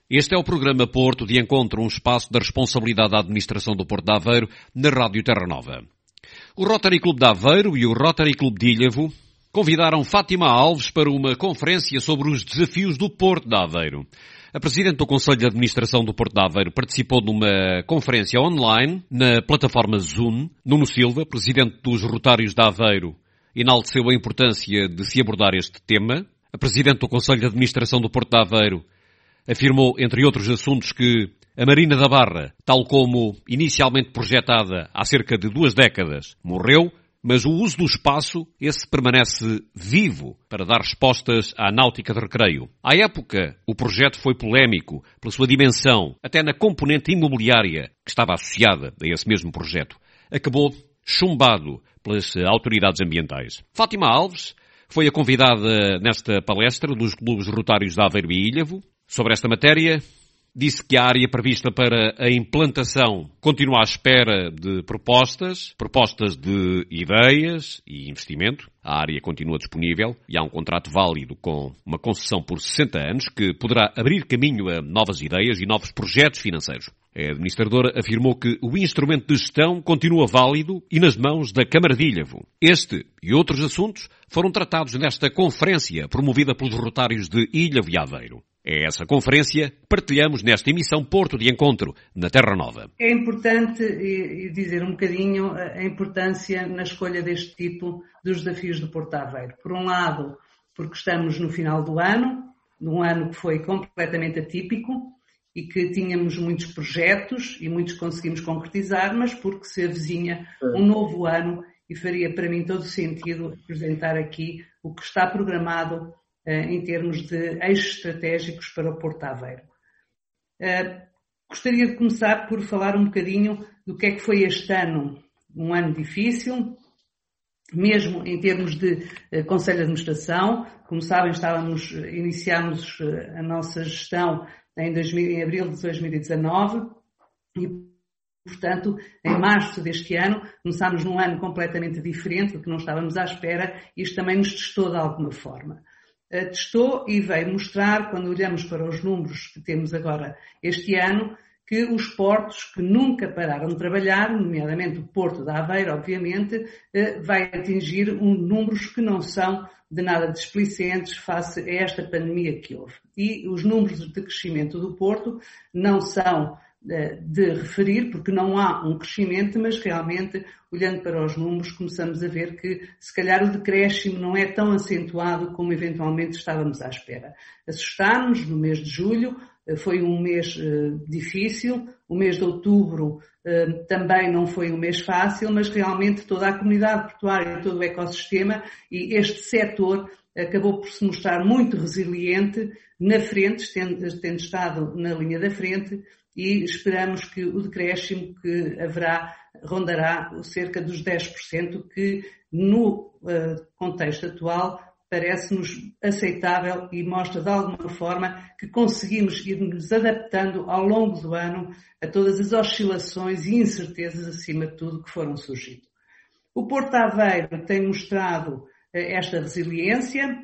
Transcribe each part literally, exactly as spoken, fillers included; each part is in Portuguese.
Este é o programa Porto de Encontro, um espaço da responsabilidade da administração do Porto de Aveiro na Rádio Terra Nova. O Rotary Clube de Aveiro e o Rotary Clube de Ilhavo convidaram Fátima Alves para uma conferência sobre os desafios do Porto de Aveiro. A Presidente do Conselho de Administração do Porto de Aveiro participou numa conferência online na plataforma Zoom. Nuno Silva, Presidente dos Rotários de Aveiro, enalteceu a importância de se abordar este tema. A Presidente do Conselho de Administração do Porto de Aveiro afirmou, entre outros assuntos, que a Marina da Barra, tal como inicialmente projetada há cerca de duas décadas, morreu, mas o uso do espaço, esse permanece vivo para dar respostas à náutica de recreio. À época, o projeto foi polémico pela sua dimensão, até na componente imobiliária que estava associada a esse mesmo projeto. Acabou chumbado pelas autoridades ambientais. Fátima Alves foi a convidada nesta palestra dos clubes rotários de Aveiro e Ilhavo. Sobre esta matéria, disse que a área prevista para a implantação continua à espera de propostas, propostas de ideias e investimento. A área continua disponível e há um contrato válido com uma concessão por sessenta anos que poderá abrir caminho a novas ideias e novos projetos financeiros. A administradora afirmou que o instrumento de gestão continua válido e nas mãos da Câmara de Ilhavo. Este e outros assuntos foram tratados nesta conferência promovida pelos rotários de Ilhavo e Aveiro. É essa conferência que partilhamos nesta emissão Porto de Encontro, na Terra Nova. É importante dizer um bocadinho a importância na escolha deste tipo dos desafios do Porto de Aveiro. Por um lado, porque estamos no final do ano, num ano que foi completamente atípico e que tínhamos muitos projetos e muitos conseguimos concretizar, mas porque se avizinha um novo ano e faria para mim todo sentido apresentar aqui o que está programado em termos de eixos estratégicos para o Porto de Aveiro. Uh, gostaria de começar por falar um bocadinho do que é que foi este ano, um ano difícil, mesmo em termos de uh, Conselho de Administração. Como sabem, estávamos, iniciámos uh, a nossa gestão em, dois mil, em abril de dois mil e dezanove e, portanto, em março deste ano, começámos num ano completamente diferente do que não estávamos à espera e isto também nos testou de alguma forma. Testou e veio mostrar, quando olhamos para os números que temos agora este ano, que os portos que nunca pararam de trabalhar, nomeadamente o Porto de Aveiro, obviamente, vai atingir um, números que não são de nada displicentes face a esta pandemia que houve. E os números de crescimento do Porto não são de referir, porque não há um crescimento, mas realmente, olhando para os números, começamos a ver que, se calhar, o decréscimo não é tão acentuado como eventualmente estávamos à espera. Assustámos no mês de julho, foi um mês uh, difícil, o mês de outubro uh, também não foi um mês fácil, mas realmente toda a comunidade portuária, todo o ecossistema e este setor acabou por se mostrar muito resiliente na frente, tendo, tendo estado na linha da frente, e esperamos que o decréscimo que haverá rondará cerca dos dez por cento, que no uh, contexto atual parece-nos aceitável e mostra de alguma forma que conseguimos ir-nos adaptando ao longo do ano a todas as oscilações e incertezas, acima de tudo, que foram surgindo. O Porto de Aveiro tem mostrado uh, esta resiliência,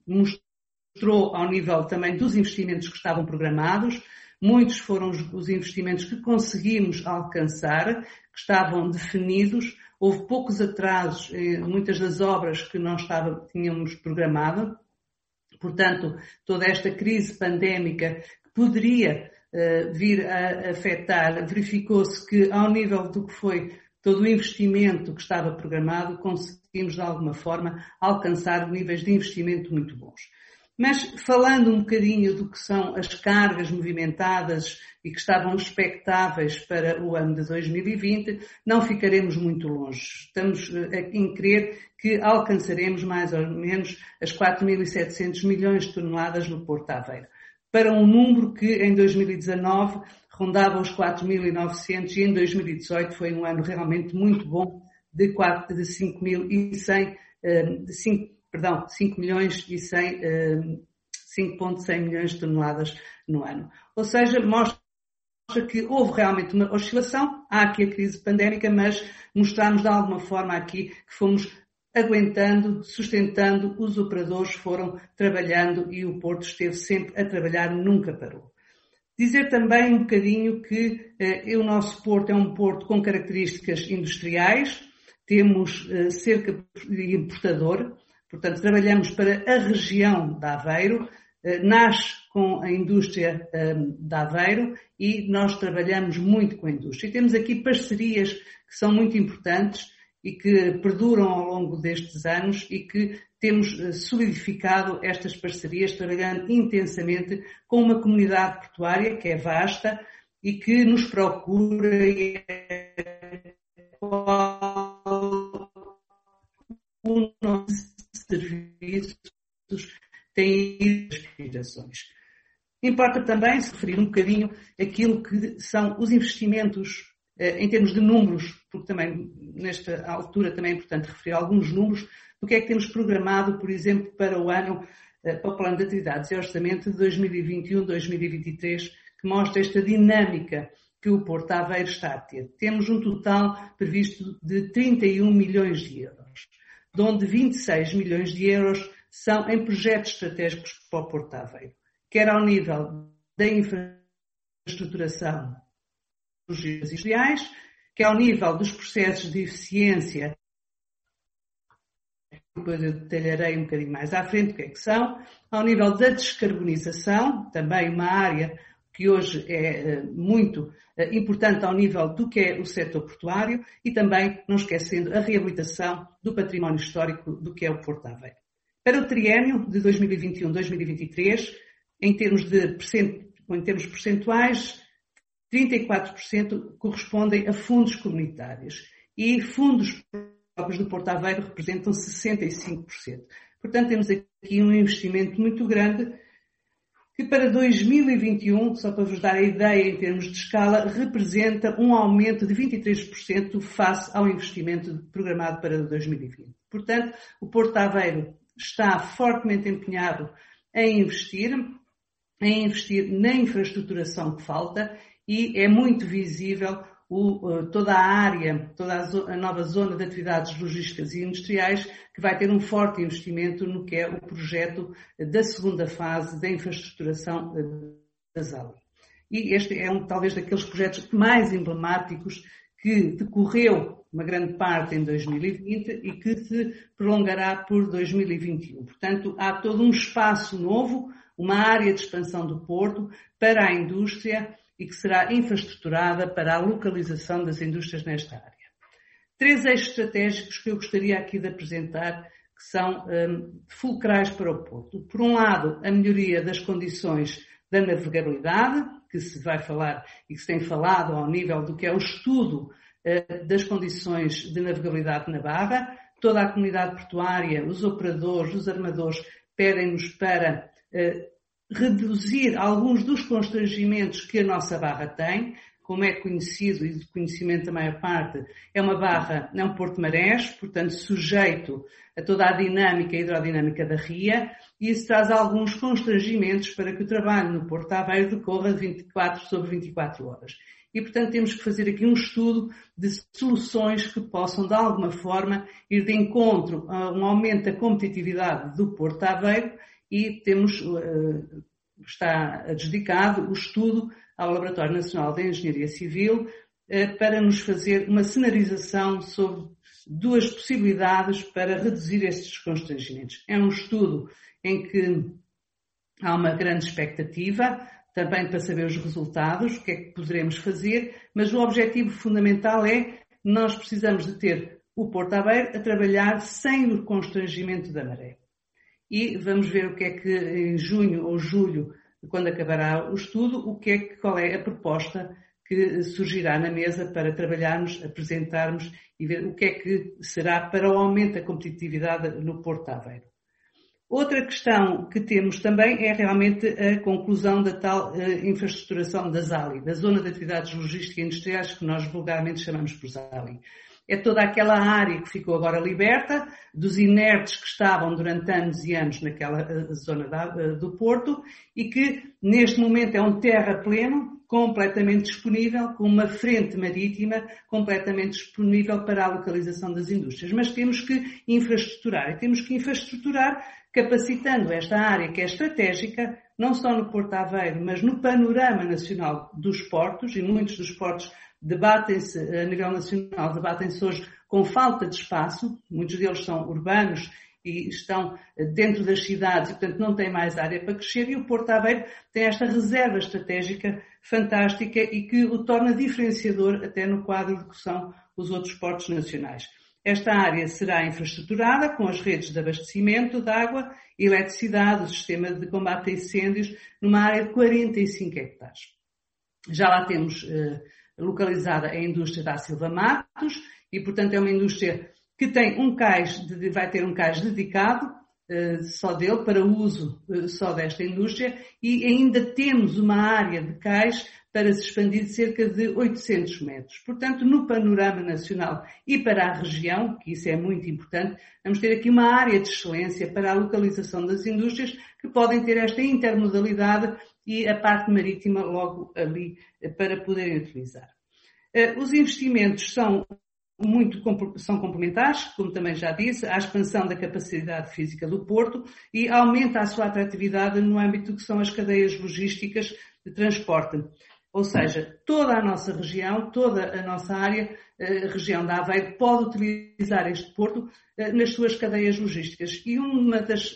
mostrou ao nível também dos investimentos que estavam programados. Muitos foram os investimentos que conseguimos alcançar, que estavam definidos. Houve poucos atrasos em muitas das obras que nós estava, tínhamos programado. Portanto, toda esta crise pandémica que poderia uh, vir a afetar, verificou-se que, ao nível do que foi todo o investimento que estava programado, conseguimos, de alguma forma, alcançar níveis de investimento muito bons. Mas, falando um bocadinho do que são as cargas movimentadas e que estavam expectáveis para o ano de dois mil e vinte, não ficaremos muito longe. Estamos em crer que alcançaremos mais ou menos as quatro mil e setecentos milhões de toneladas no Porto de Aveiro, para um número que em dois mil e dezanove rondava os quatro mil e novecentos e em dois mil e dezoito foi um ano realmente muito bom de, de cinco mil e cem, de cinco Perdão, cinco milhões e cem, cinco vírgula cem milhões de toneladas no ano. Ou seja, mostra que houve realmente uma oscilação, há aqui a crise pandémica, mas mostramos de alguma forma aqui que fomos aguentando, sustentando, os operadores foram trabalhando e o Porto esteve sempre a trabalhar, nunca parou. Dizer também um bocadinho que eh, o nosso porto é um porto com características industriais, temos eh, cerca de importador, portanto trabalhamos para a região de Aveiro, eh, nasce com a indústria eh, de Aveiro e nós trabalhamos muito com a indústria. E temos aqui parcerias que são muito importantes e que perduram ao longo destes anos e que temos solidificado estas parcerias, trabalhando intensamente com uma comunidade portuária que é vasta e que nos procura e é os nossos serviços têm aspirações. Importa também se referir um bocadinho aquilo que são os investimentos em termos de números, porque também nesta altura também é importante referir alguns números do que é que temos programado, por exemplo, para o ano, para o Plano de Atividades e Orçamento de dois mil e vinte e um a dois mil e vinte e três, que mostra esta dinâmica que o Porto de Aveiro está a ter. Temos um total previsto de trinta e um milhões de euros, de onde vinte e seis milhões de euros são em projetos estratégicos para o Porto de Aveiro, quer ao nível da infraestruturação dos industriais, que é ao nível dos processos de eficiência, depois eu detalharei um bocadinho mais à frente o que é que são, ao nível da descarbonização, também uma área que hoje é muito importante ao nível do que é o setor portuário e também, não esquecendo, a reabilitação do património histórico do que é o Porto de Aveiro. Para o triênio de dois mil e vinte e um a dois mil e vinte e três, em termos, de, em termos percentuais, trinta e quatro por cento correspondem a fundos comunitários e fundos próprios do Porto de Aveiro representam sessenta e cinco por cento. Portanto, temos aqui um investimento muito grande que para dois mil e vinte e um, só para vos dar a ideia em termos de escala, representa um aumento de vinte e três por cento face ao investimento programado para dois mil e vinte. Portanto, o Porto de Aveiro está fortemente empenhado em investir, em investir na infraestruturação que falta e é muito visível o, toda a área, toda a, zo- a nova zona de atividades logísticas e industriais que vai ter um forte investimento no que é o projeto da segunda fase da infraestruturação das aulas. E este é um, talvez, daqueles projetos mais emblemáticos que decorreu uma grande parte em dois mil e vinte e que se prolongará por dois mil e vinte e um. Portanto, há todo um espaço novo, uma área de expansão do Porto para a indústria e que será infraestruturada para a localização das indústrias nesta área. Três eixos estratégicos que eu gostaria aqui de apresentar que são um, fulcrais para o Porto. Por um lado, a melhoria das condições da navegabilidade, que se vai falar e que se tem falado ao nível do que é o estudo uh, das condições de navegabilidade na Barra. Toda a comunidade portuária, os operadores, os armadores pedem-nos para uh, reduzir alguns dos constrangimentos que a nossa barra tem. Como é conhecido e de conhecimento da maior parte, é uma barra, é um porto de marés, portanto sujeito a toda a dinâmica e hidrodinâmica da ria, e isso traz alguns constrangimentos para que o trabalho no Porto de Aveiro decorra de vinte e quatro sobre vinte e quatro horas. E, portanto, temos que fazer aqui um estudo de soluções que possam, de alguma forma, ir de encontro a um aumento da competitividade do Porto de Aveiro e temos, está dedicado o estudo ao Laboratório Nacional de Engenharia Civil para nos fazer uma cenarização sobre duas possibilidades para reduzir estes constrangimentos. É um estudo em que há uma grande expectativa, também para saber os resultados, o que é que poderemos fazer, mas o objetivo fundamental é nós precisamos de ter o Porto de Aveiro a trabalhar sem o constrangimento da maré. E vamos ver o que é que em junho ou julho, quando acabará o estudo, o que é que, qual é a proposta que surgirá na mesa para trabalharmos, apresentarmos e ver o que é que será para o aumento da competitividade no Porto de Aveiro. Outra questão que temos também é realmente a conclusão da tal uh, infraestruturação da ZALI, da Zona de Atividades Logísticas e Industriais, que nós vulgarmente chamamos por ZALI. É toda aquela área que ficou agora liberta, dos inertes que estavam durante anos e anos naquela uh, zona da, uh, do Porto e que neste momento é um terrapleno completamente disponível, com uma frente marítima completamente disponível para a localização das indústrias. Mas temos que infraestruturar e temos que infraestruturar capacitando esta área que é estratégica, não só no Porto de Aveiro, mas no panorama nacional dos portos, e muitos dos portos debatem-se, a nível nacional, debatem-se hoje com falta de espaço, muitos deles são urbanos e estão dentro das cidades e, portanto, não têm mais área para crescer, e o Porto de Aveiro tem esta reserva estratégica fantástica e que o torna diferenciador até no quadro de que são os outros portos nacionais. Esta área será infraestruturada com as redes de abastecimento de água, eletricidade, o sistema de combate a incêndios, numa área de quarenta e cinco hectares. Já lá temos eh, localizada a indústria da Silva Matos e, portanto, é uma indústria que tem um cais, de, vai ter um cais dedicado uh, só dele, para uso uh, só desta indústria, e ainda temos uma área de cais para se expandir de cerca de oitocentos metros. Portanto, no panorama nacional e para a região, que isso é muito importante, vamos ter aqui uma área de excelência para a localização das indústrias que podem ter esta intermodalidade e a parte marítima logo ali uh, para poderem utilizar. Uh, os investimentos são muito são complementares, como também já disse, à expansão da capacidade física do porto e aumenta a sua atratividade no âmbito que são as cadeias logísticas de transporte. Ou seja, toda a nossa região, toda a nossa área, a região da Aveiro, pode utilizar este porto nas suas cadeias logísticas. E uma das,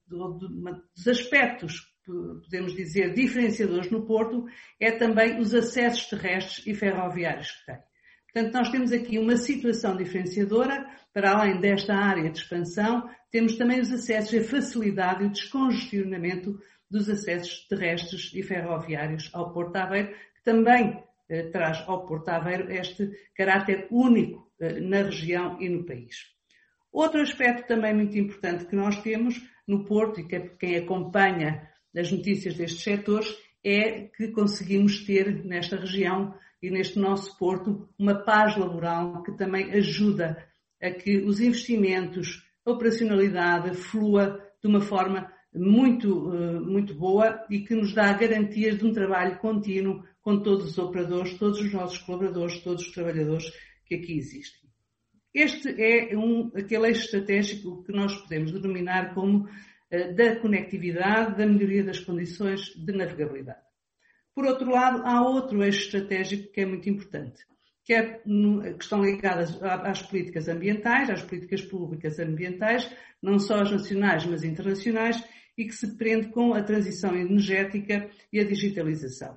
uma dos aspectos, podemos dizer, diferenciadores no porto é também os acessos terrestres e ferroviários que tem. Portanto, nós temos aqui uma situação diferenciadora, para além desta área de expansão, temos também os acessos, a facilidade e o descongestionamento dos acessos terrestres e ferroviários ao Porto de Aveiro, que também eh, traz ao Porto de Aveiro este caráter único eh, na região e no país. Outro aspecto também muito importante que nós temos no Porto, e que quem acompanha as notícias destes setores, é que conseguimos ter nesta região e neste nosso porto uma paz laboral que também ajuda a que os investimentos, a operacionalidade flua de uma forma muito, muito boa e que nos dá garantias de um trabalho contínuo com todos os operadores, todos os nossos colaboradores, todos os trabalhadores que aqui existem. Este é um, aquele eixo estratégico que nós podemos denominar como uh, da conectividade, da melhoria das condições de navegabilidade. Por outro lado, há outro eixo estratégico que é muito importante, que, é, que estão ligadas às políticas ambientais, às políticas públicas ambientais, não só as nacionais, mas internacionais, e que se prende com a transição energética e a digitalização.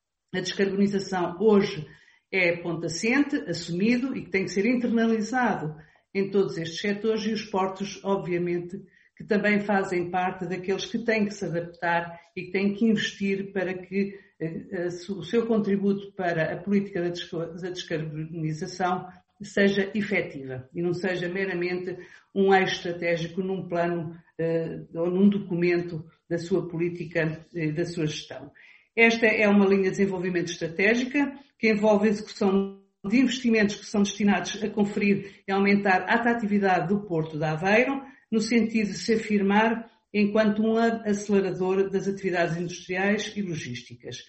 A descarbonização hoje é ponto assente, assumido e que tem que ser internalizado em todos estes setores, e os portos, obviamente, que também fazem parte daqueles que têm que se adaptar e que têm que investir para que uh, o seu contributo para a política da descarbonização seja efetiva e não seja meramente um eixo estratégico num plano uh, ou num documento da sua política e uh, da sua gestão. Esta é uma linha de desenvolvimento estratégica que envolve a execução de investimentos que são destinados a conferir e aumentar a atratividade do Porto de Aveiro, no sentido de se afirmar enquanto um acelerador das atividades industriais e logísticas.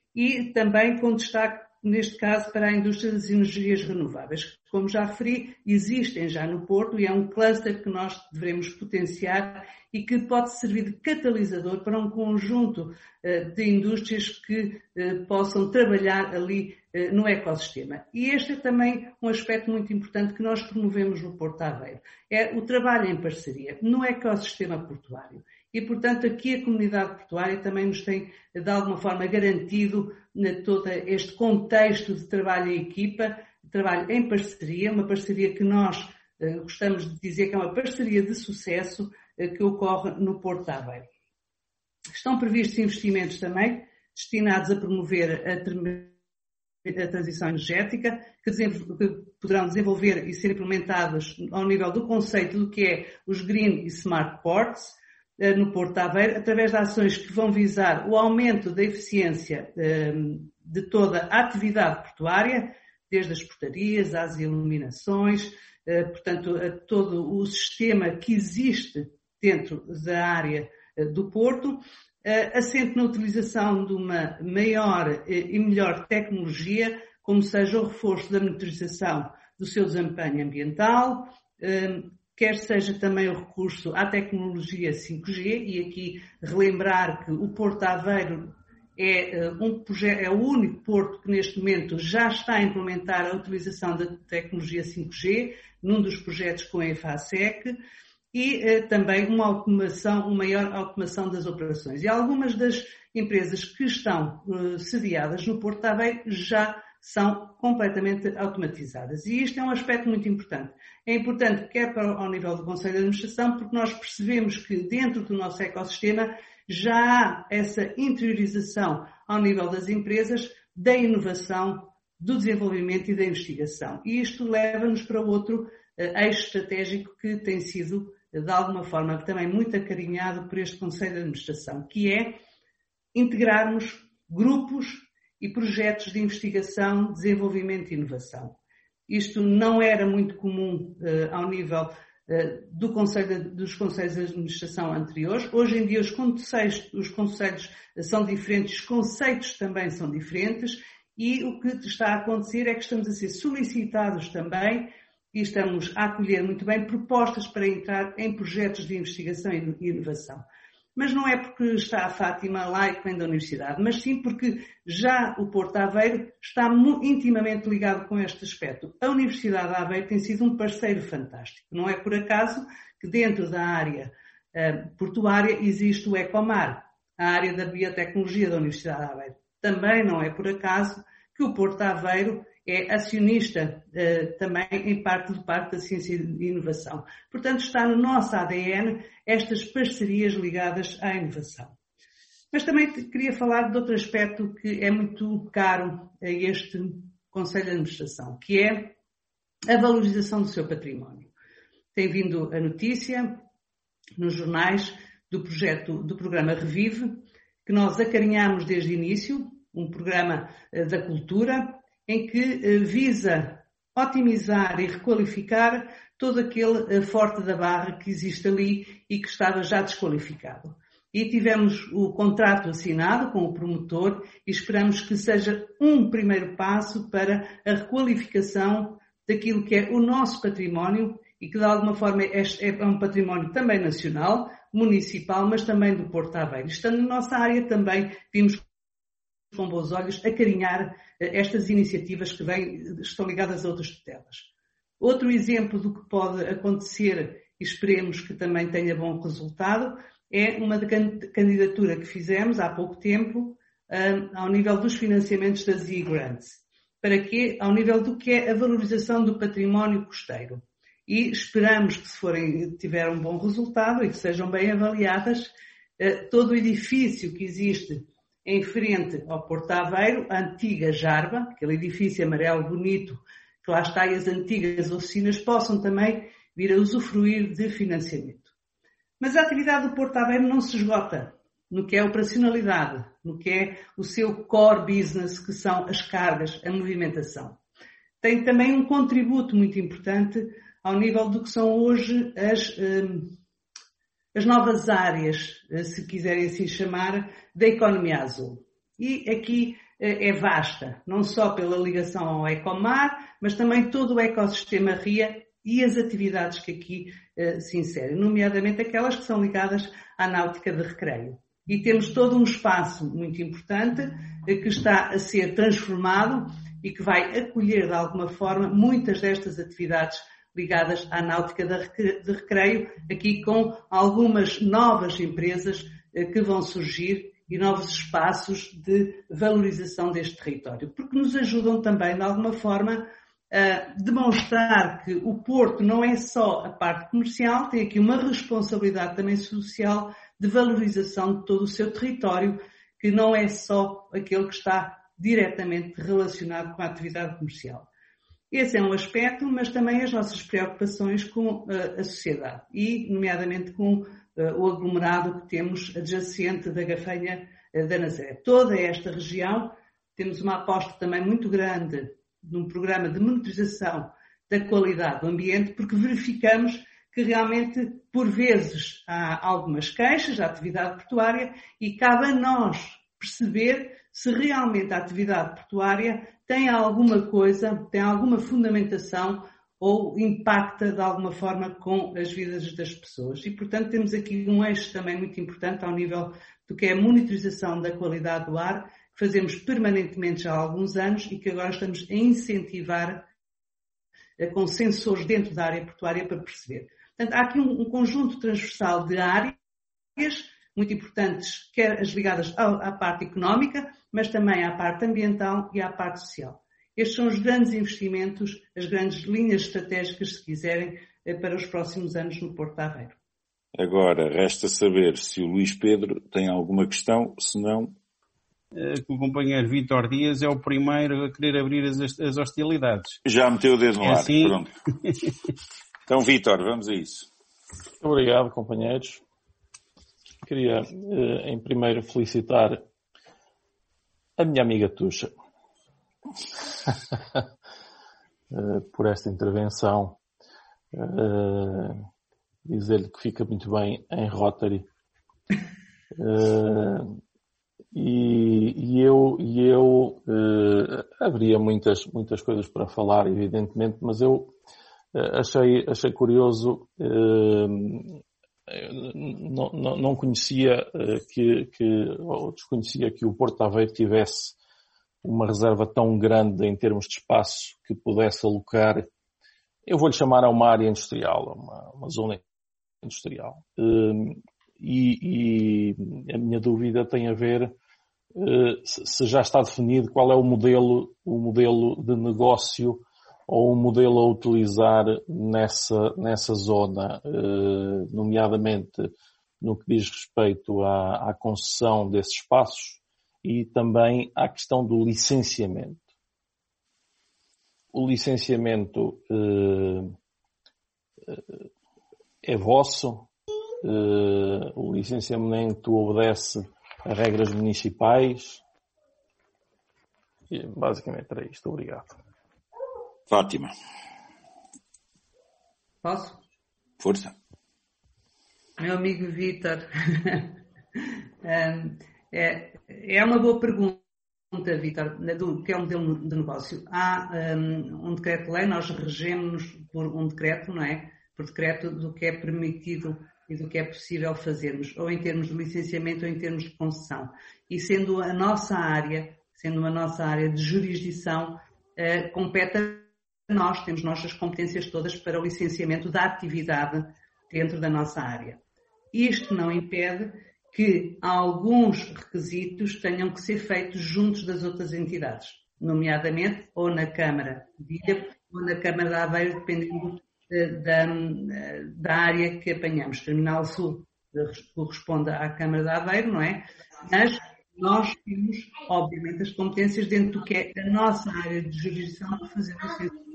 E também com destaque, neste caso, para a indústria das energias renováveis, que, como já referi, existem já no Porto e é um cluster que nós devemos potenciar e que pode servir de catalisador para um conjunto de indústrias que possam trabalhar ali no ecossistema. E este é também um aspecto muito importante que nós promovemos no Porto de Aveiro. É o trabalho em parceria no ecossistema portuário. E, portanto, aqui a comunidade portuária também nos tem, de alguma forma, garantido todo este contexto de trabalho em equipa, de trabalho em parceria, uma parceria que nós uh, gostamos de dizer que é uma parceria de sucesso uh, que ocorre no Porto de Aveiro. Estão previstos investimentos também destinados a promover a, a transição energética, que, que poderão desenvolver e ser implementados ao nível do conceito do que é os Green e Smart Ports, no Porto de Aveiro, através de ações que vão visar o aumento da eficiência de toda a atividade portuária, desde as portarias às iluminações, portanto, a todo o sistema que existe dentro da área do Porto, assente na utilização de uma maior e melhor tecnologia, como seja o reforço da monitorização do seu desempenho ambiental, quer seja também o recurso à tecnologia cinco G, e aqui relembrar que o Porto Aveiro é, um, é o único porto que neste momento já está a implementar a utilização da tecnologia cinco G, num dos projetos com a EFASEC, e eh, também uma automação, uma maior automação das operações. E algumas das empresas que estão eh, sediadas no Porto de Aveiro já são completamente automatizadas. E isto é um aspecto muito importante. É importante quer para, ao nível do Conselho de Administração, porque nós percebemos que dentro do nosso ecossistema já há essa interiorização ao nível das empresas da inovação, do desenvolvimento e da investigação. E isto leva-nos para outro eh, eixo estratégico que tem sido de alguma forma também muito acarinhado por este Conselho de Administração, que é integrarmos grupos e projetos de investigação, desenvolvimento e inovação. Isto não era muito comum uh, ao nível uh, do Conselho de, dos Conselhos de Administração anteriores. Hoje em dia os conselhos, os conselhos são diferentes, os conceitos também são diferentes, e o que está a acontecer é que estamos a ser solicitados também e estamos a acolher muito bem propostas para entrar em projetos de investigação e inovação. Mas não é porque está a Fátima lá e que vem da Universidade, mas sim porque já o Porto Aveiro está intimamente ligado com este aspecto. A Universidade de Aveiro tem sido um parceiro fantástico. Não é por acaso que dentro da área uh, portuária existe o Ecomar, a área da biotecnologia da Universidade de Aveiro. Também não é por acaso que o Porto Aveiro é acionista uh, também em parte do Parque da Ciência e Inovação. Portanto, está no nosso A D N estas parcerias ligadas à inovação. Mas também queria falar de outro aspecto que é muito caro a este Conselho de Administração, que é a valorização do seu património. Tem vindo a notícia nos jornais do projeto, do programa Revive, que nós acarinhamos desde o início, um programa uh, da cultura, em que visa otimizar e requalificar todo aquele forte da barra que existe ali e que estava já desqualificado. E tivemos o contrato assinado com o promotor e esperamos que seja um primeiro passo para a requalificação daquilo que é o nosso património e que de alguma forma é um património também nacional, municipal, mas também do Porto Aveiro. Estando na nossa área também vimos com bons olhos acarinhar estas iniciativas que vêm, estão ligadas a outras tutelas. Outro exemplo do que pode acontecer, e esperemos que também tenha bom resultado, é uma candidatura que fizemos há pouco tempo ao nível dos financiamentos das e-grants. Para quê? Ao nível do que é a valorização do património costeiro. E esperamos que, se forem, tiver um bom resultado e que sejam bem avaliadas, todo o edifício que existe em frente ao Porto Aveiro, a antiga Jarba, aquele edifício amarelo bonito, que lá está, e as antigas oficinas possam também vir a usufruir de financiamento. Mas a atividade do Porto Aveiro não se esgota no que é a operacionalidade, no que é o seu core business, que são as cargas, a movimentação. Tem também um contributo muito importante ao nível do que são hoje as... Hum, as novas áreas, se quiserem assim chamar, da economia azul. E aqui é vasta, não só pela ligação ao Ecomar, mas também todo o ecossistema R I A e as atividades que aqui se inserem, nomeadamente aquelas que são ligadas à náutica de recreio. E temos todo um espaço muito importante que está a ser transformado e que vai acolher de alguma forma muitas destas atividades ligadas à náutica de recreio, aqui com algumas novas empresas que vão surgir e novos espaços de valorização deste território, porque nos ajudam também, de alguma forma, a demonstrar que o Porto não é só a parte comercial, tem aqui uma responsabilidade também social de valorização de todo o seu território, que não é só aquele que está diretamente relacionado com a atividade comercial. Esse é um aspecto, mas também as nossas preocupações com uh, a sociedade e, nomeadamente, com uh, o aglomerado que temos adjacente da Gafanha uh, da Nazaré. Toda esta região, temos uma aposta também muito grande num programa de monitorização da qualidade do ambiente, porque verificamos que realmente, por vezes, há algumas queixas da atividade portuária e cabe a nós perceber se realmente a atividade portuária tem alguma coisa, tem alguma fundamentação ou impacta de alguma forma com as vidas das pessoas. E, portanto, temos aqui um eixo também muito importante ao nível do que é a monitorização da qualidade do ar, que fazemos permanentemente já há alguns anos e que agora estamos a incentivar com sensores dentro da área portuária para perceber. Portanto, há aqui um, um conjunto transversal de áreas muito importantes, quer as ligadas à, à parte económica, mas também à parte ambiental e à parte social. Estes são os grandes investimentos, as grandes linhas estratégicas, se quiserem, para os próximos anos no Porto de Aveiro. Agora, resta saber se o Luís Pedro tem alguma questão, se não... O companheiro Vítor Dias é o primeiro a querer abrir as, as hostilidades. Já meteu o dedo no é ar, assim... pronto. Então, Vítor, vamos a isso. Obrigado, companheiros. Queria, em primeiro, felicitar a minha amiga Tuxa por esta intervenção. Dizer-lhe que fica muito bem em Rotary. E, e eu, e eu haveria muitas, muitas coisas para falar, evidentemente, mas eu achei, achei curioso... Não, não, não conhecia que, que, ou desconhecia que o Porto de Aveiro tivesse uma reserva tão grande em termos de espaço que pudesse alocar, eu vou-lhe chamar a uma área industrial, uma, uma zona industrial. E, e a minha dúvida tem a ver se já está definido qual é o modelo, o modelo de negócio ou um modelo a utilizar nessa, nessa zona, nomeadamente no que diz respeito à, à concessão desses espaços e também à questão do licenciamento. O licenciamento é vosso, o licenciamento obedece a regras municipais. E basicamente era isto. Obrigado. Fátima. Posso? Força. Meu amigo Vítor, é, é uma boa pergunta, Vítor, do que é um modelo de negócio. Há um, um decreto-lei, nós regemos por um decreto, não é? Por decreto do que é permitido e do que é possível fazermos, ou em termos de licenciamento ou em termos de concessão. E sendo a nossa área, sendo a nossa área de jurisdição, uh, compete a nós, temos nossas competências todas para o licenciamento da atividade dentro da nossa área. Isto não impede que alguns requisitos tenham que ser feitos juntos das outras entidades, nomeadamente ou na Câmara de Ilha ou na Câmara de Aveiro, dependendo da, da área que apanhamos. Terminal Sul corresponde à Câmara de Aveiro, não é? Mas nós temos, obviamente, as competências dentro do que é a nossa área de jurisdição para fazer o licenciamento.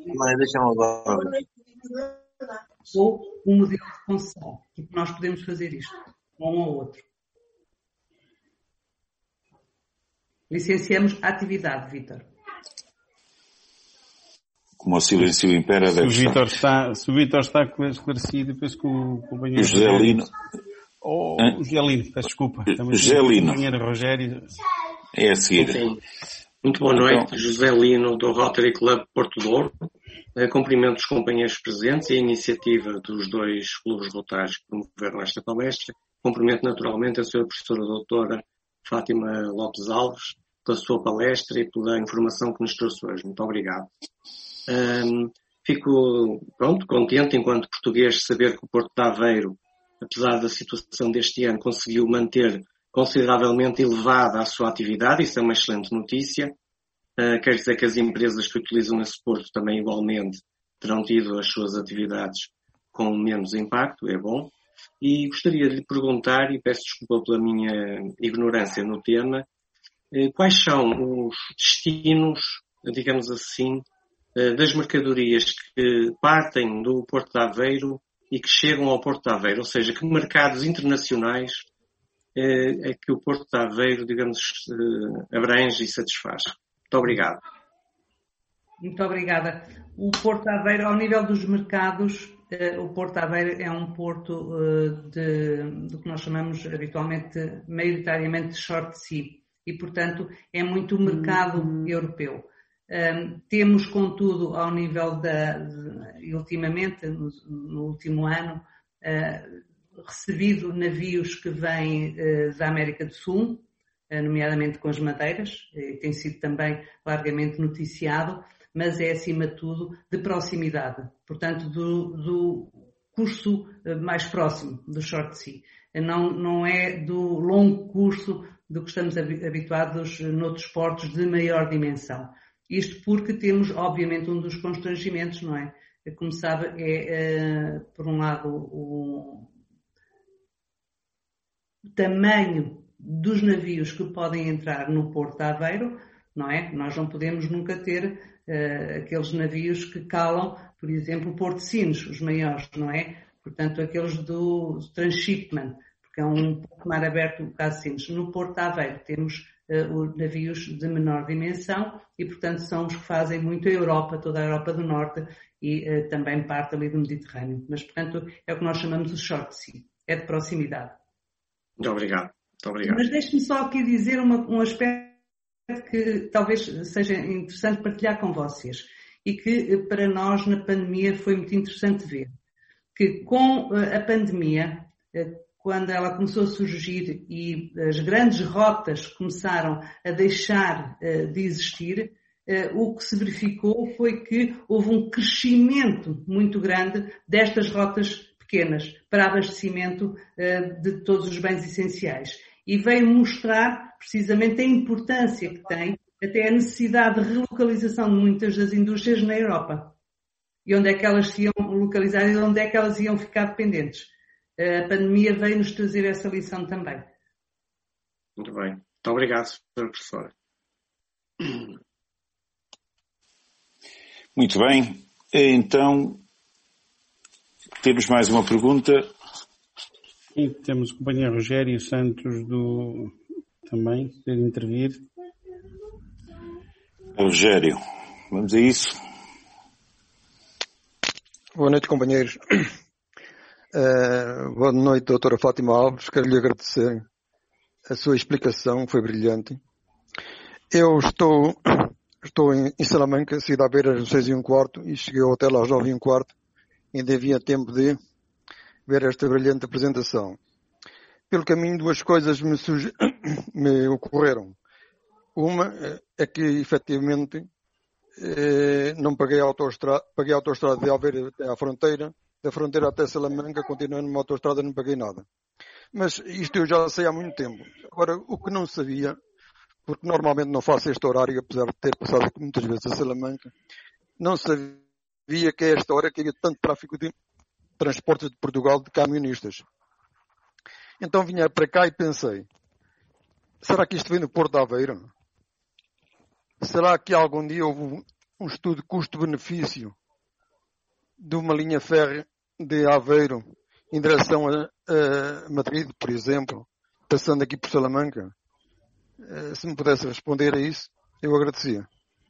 Ou um modelo de concessão, porque nós podemos fazer isto, um ou outro. Licenciamos a atividade, Vítor. Como o silêncio impera, deve se o Vítor está, se o Vítor está esclarecido, depois que o companheiro... O José Lino. Oh, o José Lino, peço desculpa. José Lino. O companheiro Rogério. É a seguir. Sim. Muito boa noite, então... José Lino, do Rotary Club Porto Douro. Cumprimento os companheiros presentes e a iniciativa dos dois clubes rotários que promoveram esta palestra. Cumprimento naturalmente a senhora professora doutora Fátima Lopes Alves pela sua palestra e pela informação que nos trouxe hoje. Muito obrigado. Um, fico, pronto, contente enquanto português de saber que o Porto de Aveiro, apesar da situação deste ano, conseguiu manter consideravelmente elevada a sua atividade. Isso é uma excelente notícia. Uh, quer dizer que as empresas que utilizam esse porto também igualmente terão tido as suas atividades com menos impacto, é bom. E gostaria de lhe perguntar, e peço desculpa pela minha ignorância no tema, uh, quais são os destinos, digamos assim, uh, das mercadorias que partem do Porto de Aveiro e que chegam ao Porto de Aveiro, ou seja, que mercados internacionais uh, é que o Porto de Aveiro, digamos, uh, abrange e satisfaz. Muito obrigado. Muito obrigada. O Porto de Aveiro, ao nível dos mercados, o Porto de Aveiro é um porto de, do que nós chamamos habitualmente, maioritariamente, short sea. E, portanto, é muito o mercado uhum. europeu. Um, temos, contudo, ao nível da, de, ultimamente, no, no último ano, uh, recebido navios que vêm uh, da América do Sul, uh, nomeadamente com as madeiras, uh, tem sido também largamente noticiado, mas é, acima de tudo, de proximidade, portanto, do, do curso uh, mais próximo do Short Sea. Uh, não, não é do longo curso do que estamos habituados noutros portos de maior dimensão. Isto porque temos, obviamente, um dos constrangimentos, não é? Como sabe, é, por um lado, o tamanho dos navios que podem entrar no Porto de Aveiro, não é? Nós não podemos nunca ter uh, aqueles navios que calam, por exemplo, o Porto de Sines, os maiores, não é? Portanto, aqueles do transshipment, porque é um pouco mar aberto o caso de Sines. No Porto de Aveiro temos uh, navios de menor dimensão e, portanto, são os que fazem muito a Europa, toda a Europa do Norte e uh, também parte ali do Mediterrâneo. Mas, portanto, é o que nós chamamos de short sea, é de proximidade. Muito obrigado. Muito obrigado. Mas deixe-me só aqui dizer uma, um aspecto que talvez seja interessante partilhar com vocês e que para nós na pandemia foi muito interessante ver. Que com a pandemia, quando ela começou a surgir e as grandes rotas começaram a deixar de existir, o que se verificou foi que houve um crescimento muito grande destas rotas pequenas para abastecimento de todos os bens essenciais. E veio mostrar precisamente a importância que tem, até a necessidade de relocalização de muitas das indústrias na Europa. E onde é que elas se iam localizar e onde é que elas iam ficar dependentes. A pandemia veio nos trazer essa lição também. Muito bem. Muito obrigado, senhora professora. Muito bem. Então, temos mais uma pergunta. Sim, temos o companheiro Rogério Santos do também, quer intervir. Rogério, vamos a isso. Boa noite, companheiros. Uh, boa noite, doutora Fátima Alves. Quero lhe agradecer a sua explicação, foi brilhante. Eu estou, estou em, em Salamanca, saí da beira às seis e um quarto e cheguei ao hotel às nove e um quarto. Ainda havia tempo de ver esta brilhante apresentação. Pelo caminho, duas coisas me, suge... me ocorreram. Uma é que, efetivamente, eh, não paguei a autoestrada, paguei a autoestrada de Aveiro até à fronteira, da fronteira até Salamanca, continuando numa autoestrada, não paguei nada. Mas isto eu já sei há muito tempo. Agora, o que não sabia, porque normalmente não faço este horário, apesar de ter passado muitas vezes a Salamanca, não sabia que a esta hora que havia tanto tráfego de transportes de Portugal de camionistas. Então vinha para cá e pensei, será que isto vem do Porto de Aveiro? Será que algum dia houve um estudo de custo-benefício de uma linha férrea de Aveiro em direção a, a Madrid, por exemplo, passando aqui por Salamanca? Se me pudesse responder a isso, eu agradecia.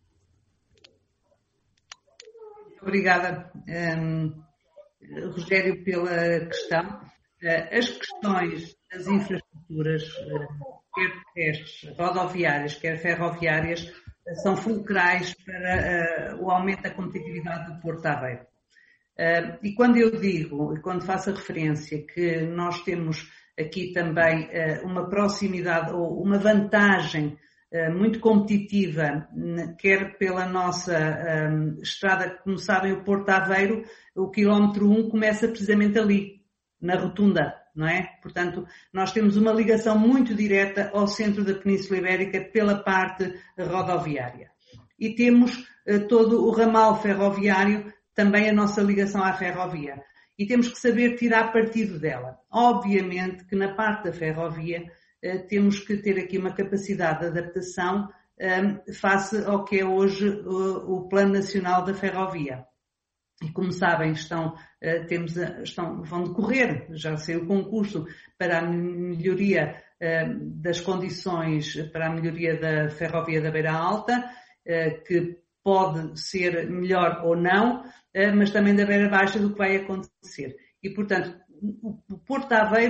Obrigada, um, Rogério, pela questão. As questões das infraestruturas, quer terrestres, rodoviárias, quer ferroviárias, são fulcrais para uh, o aumento da competitividade do Porto de Aveiro. Uh, e quando eu digo, e quando faço a referência que nós temos aqui também uh, uma proximidade ou uma vantagem uh, muito competitiva, quer pela nossa um, estrada, como sabem, o Porto de Aveiro, o quilómetro um começa precisamente ali, na rotunda, não é? Portanto, nós temos uma ligação muito direta ao centro da Península Ibérica pela parte rodoviária. E temos uh, todo o ramal ferroviário, também a nossa ligação à ferrovia. E temos que saber tirar partido dela. Obviamente que na parte da ferrovia uh, temos que ter aqui uma capacidade de adaptação um, face ao que é hoje uh, o Plano Nacional da Ferrovia. E como sabem, estão, temos, estão, vão decorrer, já saiu o concurso para a melhoria das condições, para a melhoria da ferrovia da Beira Alta, que pode ser melhor ou não, mas também da Beira Baixa do que vai acontecer. E, portanto, o Porto de Aveiro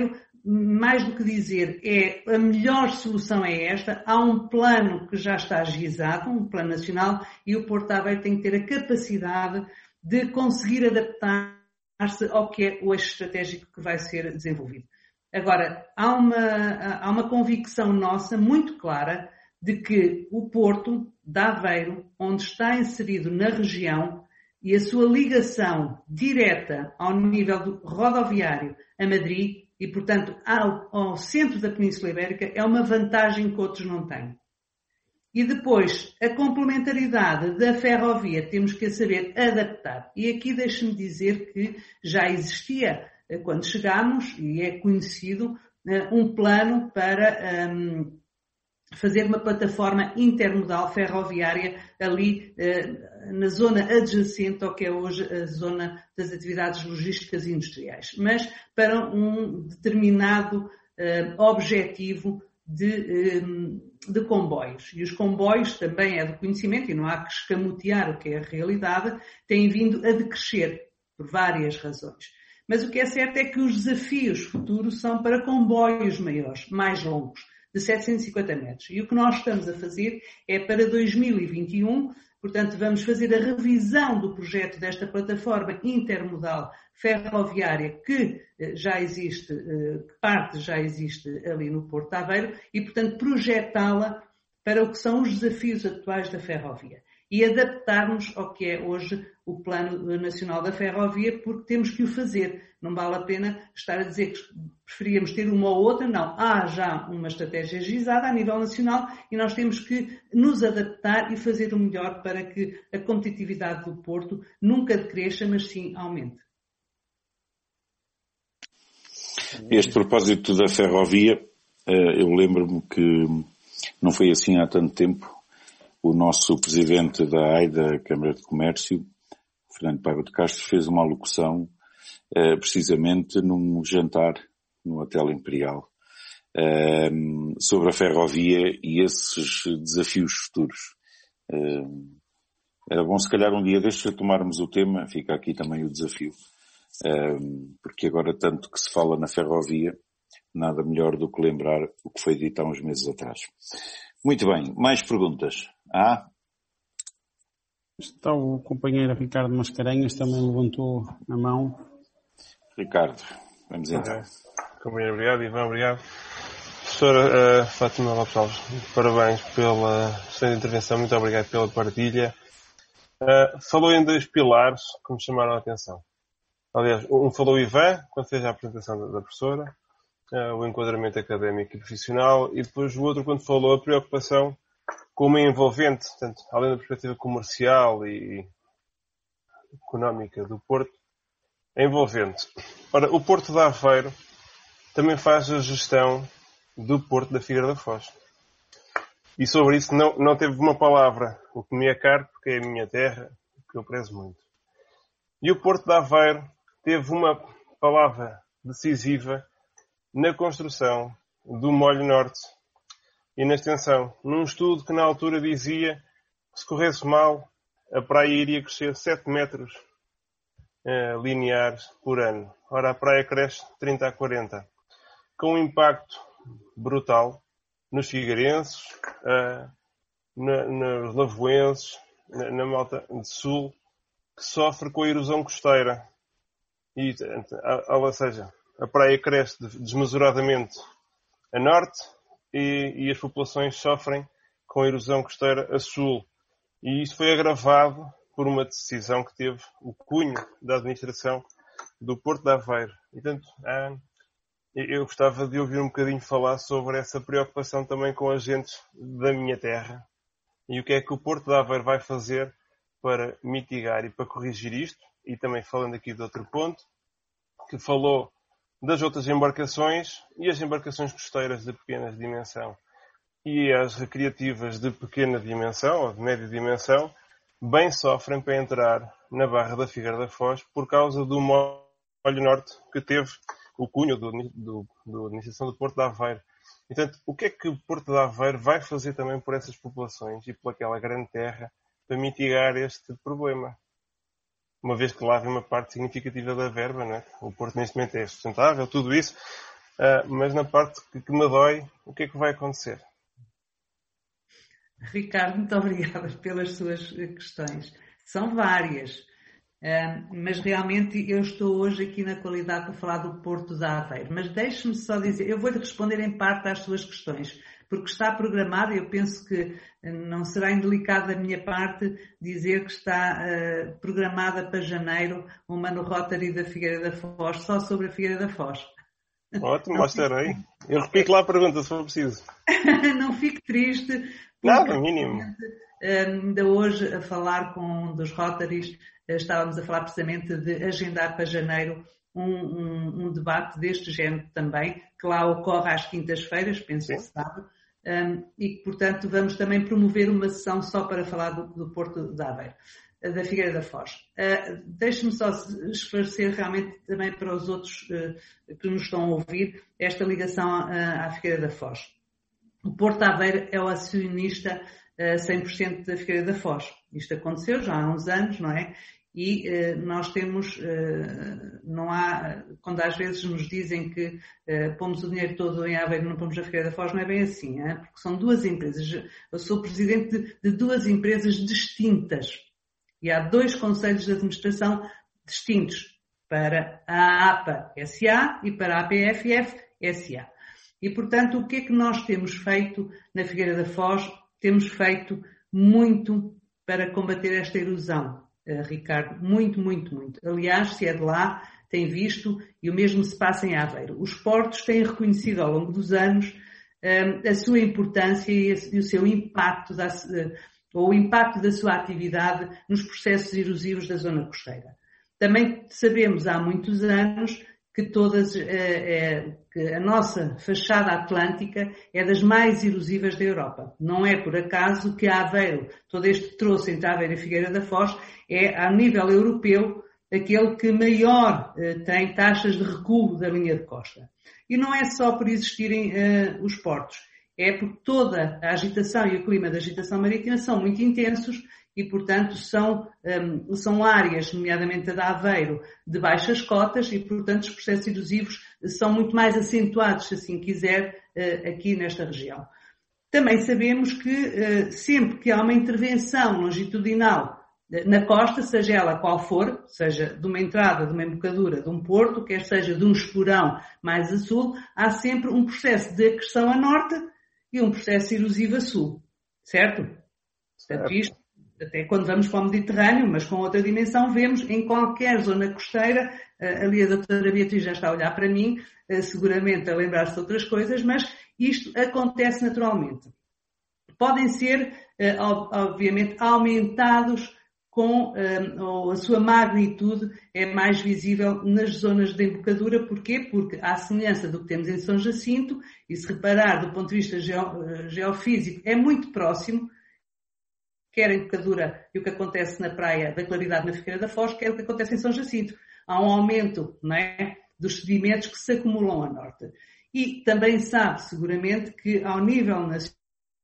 mais do que dizer é a melhor solução é esta, há um plano que já está ajuizado, um plano nacional, e o Porto de Aveiro tem que ter a capacidade de conseguir adaptar-se ao que é o eixo estratégico que vai ser desenvolvido. Agora, há uma, há uma convicção nossa muito clara de que o Porto de Aveiro, onde está inserido na região, e a sua ligação direta ao nível do rodoviário a Madrid e, portanto, ao, ao centro da Península Ibérica é uma vantagem que outros não têm. E depois, a complementaridade da ferrovia temos que saber adaptar. E aqui deixe-me dizer que já existia, quando chegámos, e é conhecido, um plano para um, fazer uma plataforma intermodal ferroviária ali uh, na zona adjacente ao que é hoje a zona das atividades logísticas e industriais, mas para um determinado uh, objetivo de, um, de comboios. E os comboios também é do conhecimento, e não há que escamotear o que é a realidade, têm vindo a decrescer por várias razões. Mas o que é certo é que os desafios futuros são para comboios maiores, mais longos, de setecentos e cinquenta metros. E o que nós estamos a fazer é para dois mil e vinte e um, portanto, vamos fazer a revisão do projeto desta plataforma intermodal ferroviária que já existe, que parte já existe ali no Porto de Aveiro, e, portanto, projetá-la para o que são os desafios atuais da ferrovia. E adaptarmos ao que é hoje o Plano Nacional da Ferrovia, porque temos que o fazer. Não vale a pena estar a dizer que preferíamos ter uma ou outra, não. Há já uma estratégia ajuizada a nível nacional e nós temos que nos adaptar e fazer o melhor para que a competitividade do Porto nunca decresça, mas sim aumente. Este propósito da ferrovia, eu lembro-me que não foi assim há tanto tempo. O nosso presidente da A I, da Câmara de Comércio, Fernando Paiva de Castro, fez uma alocução eh, precisamente num jantar no Hotel Imperial eh, sobre a ferrovia e esses desafios futuros. Eh, era bom se calhar um dia destes retomarmos o tema, fica aqui também o desafio, eh, porque agora tanto que se fala na ferrovia, nada melhor do que lembrar o que foi dito há uns meses atrás. Muito bem, mais perguntas? Ah? Está o companheiro Ricardo Mascarenhas, também levantou a mão. Ricardo, vamos então. Companheiro, obrigado. Ivan, obrigado. Professora uh, Fátima Lopes Alves, parabéns pela excelente intervenção, muito obrigado pela partilha. Uh, falou em dois pilares que me chamaram a atenção. Aliás, um falou o Ivan, quando fez a apresentação da, da professora, uh, o enquadramento académico e profissional, e depois o outro quando falou a preocupação como envolvente, portanto, além da perspectiva comercial e económica do Porto, é envolvente. Ora, o Porto de Aveiro também faz a gestão do Porto da Figueira da Foz. E sobre isso não, não teve uma palavra, o que me é caro, porque é a minha terra, que eu prezo muito. E o Porto de Aveiro teve uma palavra decisiva na construção do Molho Norte e na extensão, num estudo que na altura dizia que se corresse mal, a praia iria crescer sete metros uh, lineares por ano. Ora, a praia cresce trinta a quarenta, com um impacto brutal nos figueirenses, uh, na, nos lavoenses, na, na Malta de Sul, que sofre com a erosão costeira. E, ou seja, a praia cresce desmesuradamente a norte, E, e as populações sofrem com a erosão costeira a sul. E isso foi agravado por uma decisão que teve o cunho da administração do Porto de Aveiro. E, portanto, ah, eu gostava de ouvir um bocadinho falar sobre essa preocupação também com agentes da minha terra. E o que é que o Porto de Aveiro vai fazer para mitigar e para corrigir isto. E também falando aqui de outro ponto, que falou das outras embarcações e as embarcações costeiras de pequena dimensão e as recreativas de pequena dimensão ou de média dimensão bem sofrem para entrar na Barra da Figueira da Foz por causa do Molho Norte que teve o cunho do, do, do administração do Porto de Aveiro. Portanto, o que é que o Porto de Aveiro vai fazer também por essas populações e por aquela grande terra para mitigar este problema? Uma vez que lá vem uma parte significativa da verba, não é? O Porto neste momento é sustentável, tudo isso. Uh, mas na parte que, que me dói, o que é que vai acontecer? Ricardo, muito obrigada pelas suas questões. São várias, uh, mas realmente eu estou hoje aqui na qualidade de falar do Porto de Aveiro. Mas deixe-me só dizer, eu vou-lhe responder em parte às suas questões, porque está programado, e eu penso que não será indelicado da minha parte dizer que está uh, programada para janeiro uma no Rotary da Figueira da Foz, só sobre a Figueira da Foz. Ótimo, lá estarei. Eu repito lá a pergunta, se for preciso. Não fique triste. Nada, mínimo. Ainda hoje, a falar com um dos Rotaries, estávamos a falar precisamente de agendar para janeiro um, um, um debate deste género também, que lá ocorre às quintas-feiras, penso que sabe, um, e que, portanto, vamos também promover uma sessão só para falar do, do Porto de Aveiro, da Figueira da Foz. Uh, Deixe-me só esclarecer realmente também para os outros uh, que nos estão a ouvir esta ligação uh, à Figueira da Foz. O Porto de Aveiro é o acionista uh, cem por cento da Figueira da Foz. Isto aconteceu já há uns anos, não é? E uh, nós temos, uh, não há, quando às vezes nos dizem que uh, pomos o dinheiro todo em Aveiro e não pomos a Figueira da Foz, não é bem assim, é? Porque são duas empresas. Eu sou presidente de, de duas empresas distintas. E há dois conselhos de administração distintos, para a APA S A e para a A P F F S A. E, portanto, o que é que nós temos feito na Figueira da Foz? Temos feito muito para combater esta erosão, Ricardo. Muito, muito, muito. Aliás, se é de lá, tem visto, e o mesmo se passa em Aveiro. Os portos têm reconhecido ao longo dos anos a sua importância e o seu impacto da ou o impacto da sua atividade nos processos erosivos da zona costeira. Também sabemos há muitos anos que, todas, é, que a nossa fachada atlântica é das mais erosivas da Europa. Não é por acaso que Aveiro, todo este troço entre Aveiro e Figueira da Foz, é, a nível europeu, aquele que maior eh, tem taxas de recuo da linha de costa. E não é só por existirem eh, os portos. É porque toda a agitação e o clima da agitação marítima são muito intensos e, portanto, são, um, são áreas, nomeadamente a de Aveiro, de baixas cotas e, portanto, os processos erosivos são muito mais acentuados, se assim quiser, uh, aqui nesta região. Também sabemos que uh, sempre que há uma intervenção longitudinal na costa, seja ela qual for, seja de uma entrada, de uma embocadura, de um porto, quer seja de um esporão mais a sul, há sempre um processo de acreção a norte e um processo erosivo a sul, certo? Portanto, isto, até quando vamos para o Mediterrâneo, mas com outra dimensão, vemos em qualquer zona costeira, ali a doutora Beatriz já está a olhar para mim, seguramente a lembrar-se de outras coisas, mas isto acontece naturalmente. Podem ser, obviamente, aumentados com ou a sua magnitude é mais visível nas zonas de embocadura. Porquê? Porque, à semelhança do que temos em São Jacinto, e se reparar do ponto de vista geo, geofísico, é muito próximo, quer a embocadura e o que acontece na praia da Claridade na Figueira da Foz, quer o que acontece em São Jacinto. Há um aumento, não é, dos sedimentos que se acumulam a norte. E também sabe, seguramente, que ao nível nacional,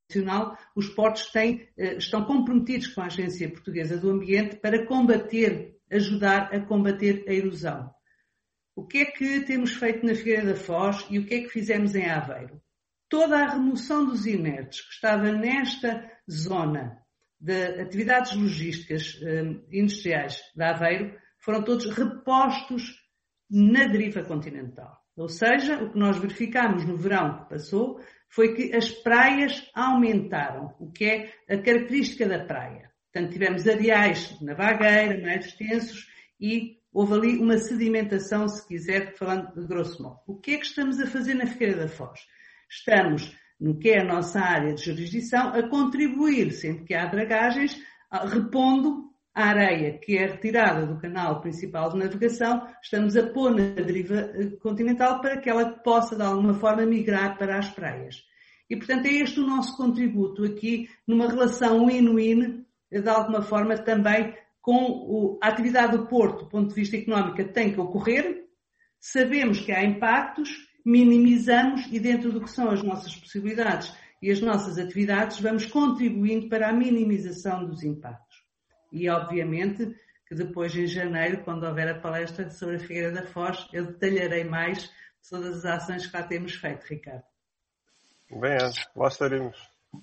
os portos têm, estão comprometidos com a Agência Portuguesa do Ambiente para combater, ajudar a combater a erosão. O que é que temos feito na Figueira da Foz e o que é que fizemos em Aveiro? Toda a remoção dos inertes que estava nesta zona de atividades logísticas industriais de Aveiro foram todos repostos na deriva continental. Ou seja, o que nós verificámos no verão que passou foi que as praias aumentaram, o que é a característica da praia. Portanto, tivemos areais na vagueira, mais extensos, e houve ali uma sedimentação, se quiser, falando de grosso modo. O que é que estamos a fazer na Figueira da Foz? Estamos, no que é a nossa área de jurisdição, a contribuir, sempre que há dragagens, repondo a areia que é retirada do canal principal de navegação, estamos a pôr na deriva continental para que ela possa, de alguma forma, migrar para as praias. E, portanto, é este o nosso contributo aqui, numa relação win-win, de alguma forma, também com a atividade do Porto, do ponto de vista económico, tem que ocorrer, sabemos que há impactos, minimizamos e, dentro do que são as nossas possibilidades e as nossas atividades, vamos contribuindo para a minimização dos impactos. E, obviamente, que depois, em janeiro, quando houver a palestra sobre a Figueira da Foz, eu detalharei mais todas as ações que lá temos feito, Ricardo. Bem, lá estaremos.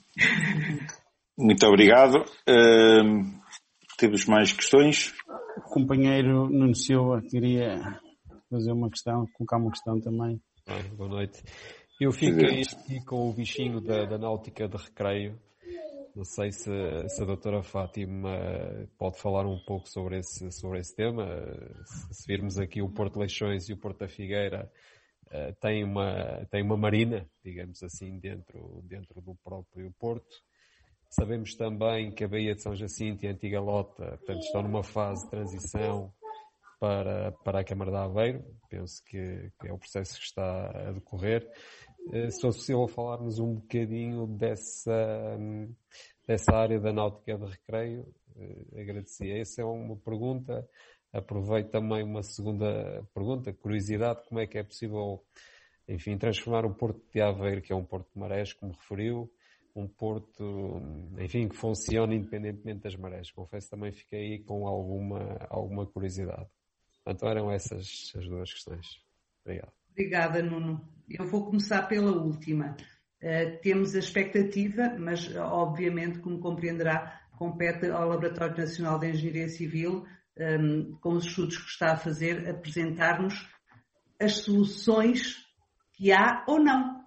Muito obrigado. Uh, temos mais questões? O companheiro Nuno Silva queria fazer uma questão, colocar uma questão também. Ah, boa noite. Eu fiquei aqui com o bichinho da, da náutica de recreio. Não sei se, se a doutora Fátima pode falar um pouco sobre esse, sobre esse tema. Se, se virmos aqui o Porto Leixões e o Porto da Figueira, Uh, tem uma tem uma marina, digamos assim, dentro dentro do próprio porto. Sabemos também que a Baía de São Jacinto e a Antiga Lota, portanto, estão numa fase de transição para para a Câmara de Aveiro. Penso que, que é o processo que está a decorrer. Uh, se fosse possível falarmos um bocadinho dessa dessa área da náutica de recreio, uh, agradecia. Essa é uma pergunta. Aproveito também uma segunda pergunta, curiosidade, como é que é possível, enfim, transformar o Porto de Aveiro, que é um porto de marés, como referiu, um porto, enfim, que funciona independentemente das marés. Confesso também fiquei aí com alguma, alguma curiosidade. Então eram essas as duas questões. Obrigado. Obrigada, Nuno. Eu vou começar pela última. Uh, temos a expectativa, mas obviamente, como compreenderá, compete ao Laboratório Nacional de Engenharia Civil, Um, com os estudos que está a fazer, apresentar-nos as soluções que há ou não.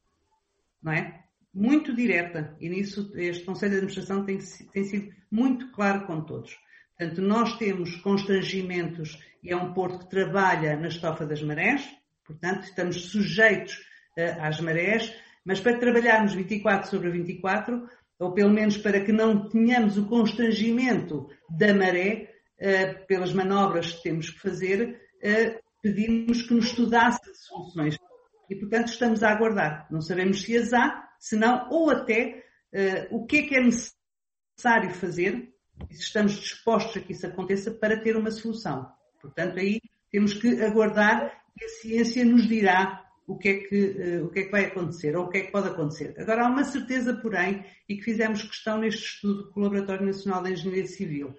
Não é? Muito direta. E nisso este Conselho de Administração tem, tem sido muito claro com todos. Portanto, nós temos constrangimentos e é um porto que trabalha na estofa das marés. Portanto, estamos sujeitos uh, às marés. Mas para trabalharmos vinte e quatro sobre vinte e quatro, ou pelo menos para que não tenhamos o constrangimento da maré, Uh, pelas manobras que temos que fazer, uh, pedimos que nos estudassem soluções. E, portanto, estamos a aguardar. Não sabemos se as há, se não, ou até uh, o que é que é necessário fazer, e se estamos dispostos a que isso aconteça, para ter uma solução. Portanto, aí temos que aguardar e a ciência nos dirá o que é que, uh, o que é que vai acontecer, ou o que é que pode acontecer. Agora, há uma certeza, porém, e que fizemos questão neste estudo com o Laboratório Nacional de Engenharia Civil,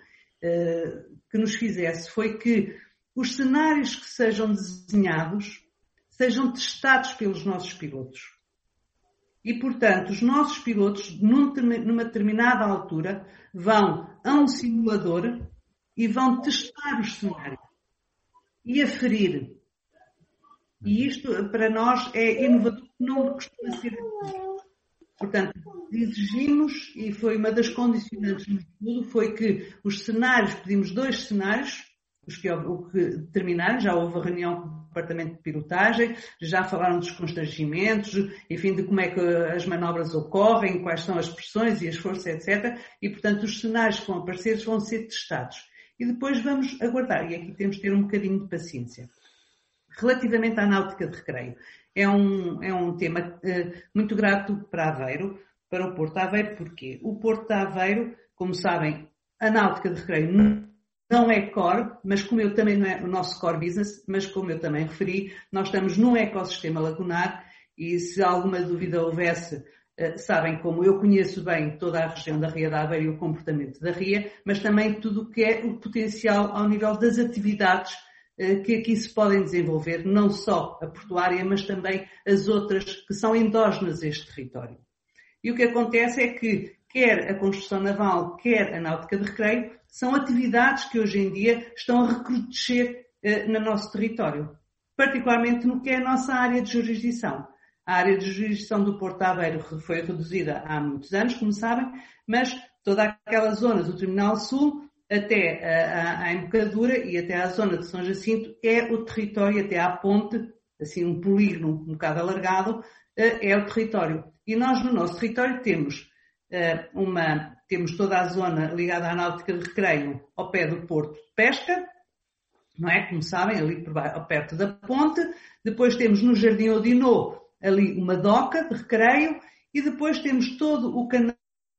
que nos fizesse, foi que os cenários que sejam desenhados sejam testados pelos nossos pilotos. E, portanto, os nossos pilotos, numa determinada altura, vão a um simulador e vão testar os cenários e aferir. E isto, para nós, é inovador, não costuma ser assim. Portanto, exigimos, e foi uma das condicionantes no estudo, foi que os cenários, pedimos dois cenários, os que, o que determinaram, já houve a reunião com o Departamento de Pilotagem, já falaram dos constrangimentos, enfim, de como é que as manobras ocorrem, quais são as pressões e as forças, etcétera. E, portanto, os cenários que vão aparecer vão ser testados. E depois vamos aguardar, e aqui temos de ter um bocadinho de paciência. Relativamente à náutica de recreio, é um, é um tema uh, muito grato para Aveiro, para o Porto de Aveiro. Porquê? O Porto de Aveiro, como sabem, a náutica de recreio não é core, mas como eu também não é o nosso core business, mas como eu também referi, nós estamos num ecossistema lagunar e se alguma dúvida houvesse, uh, sabem como eu conheço bem toda a região da Ria de Aveiro e o comportamento da Ria, mas também tudo o que é o potencial ao nível das atividades que aqui se podem desenvolver, não só a portuária, mas também as outras que são endógenas a este território. E o que acontece é que quer a construção naval, quer a náutica de recreio, são atividades que hoje em dia estão a recrudescer eh, no nosso território, particularmente no que é a nossa área de jurisdição. A área de jurisdição do Porto de Aveiro foi reduzida há muitos anos, como sabem, mas toda aquela zona do Terminal Sul, até à, à embocadura e até à zona de São Jacinto, é o território, até à ponte, assim um polígono um bocado alargado, é o território. E nós no nosso território temos, uma, temos toda a zona ligada à náutica de recreio ao pé do Porto de Pesca, não é? Como sabem, ali por baixo, perto da ponte. Depois temos no Jardim Odinô ali uma doca de recreio e depois temos todo o canal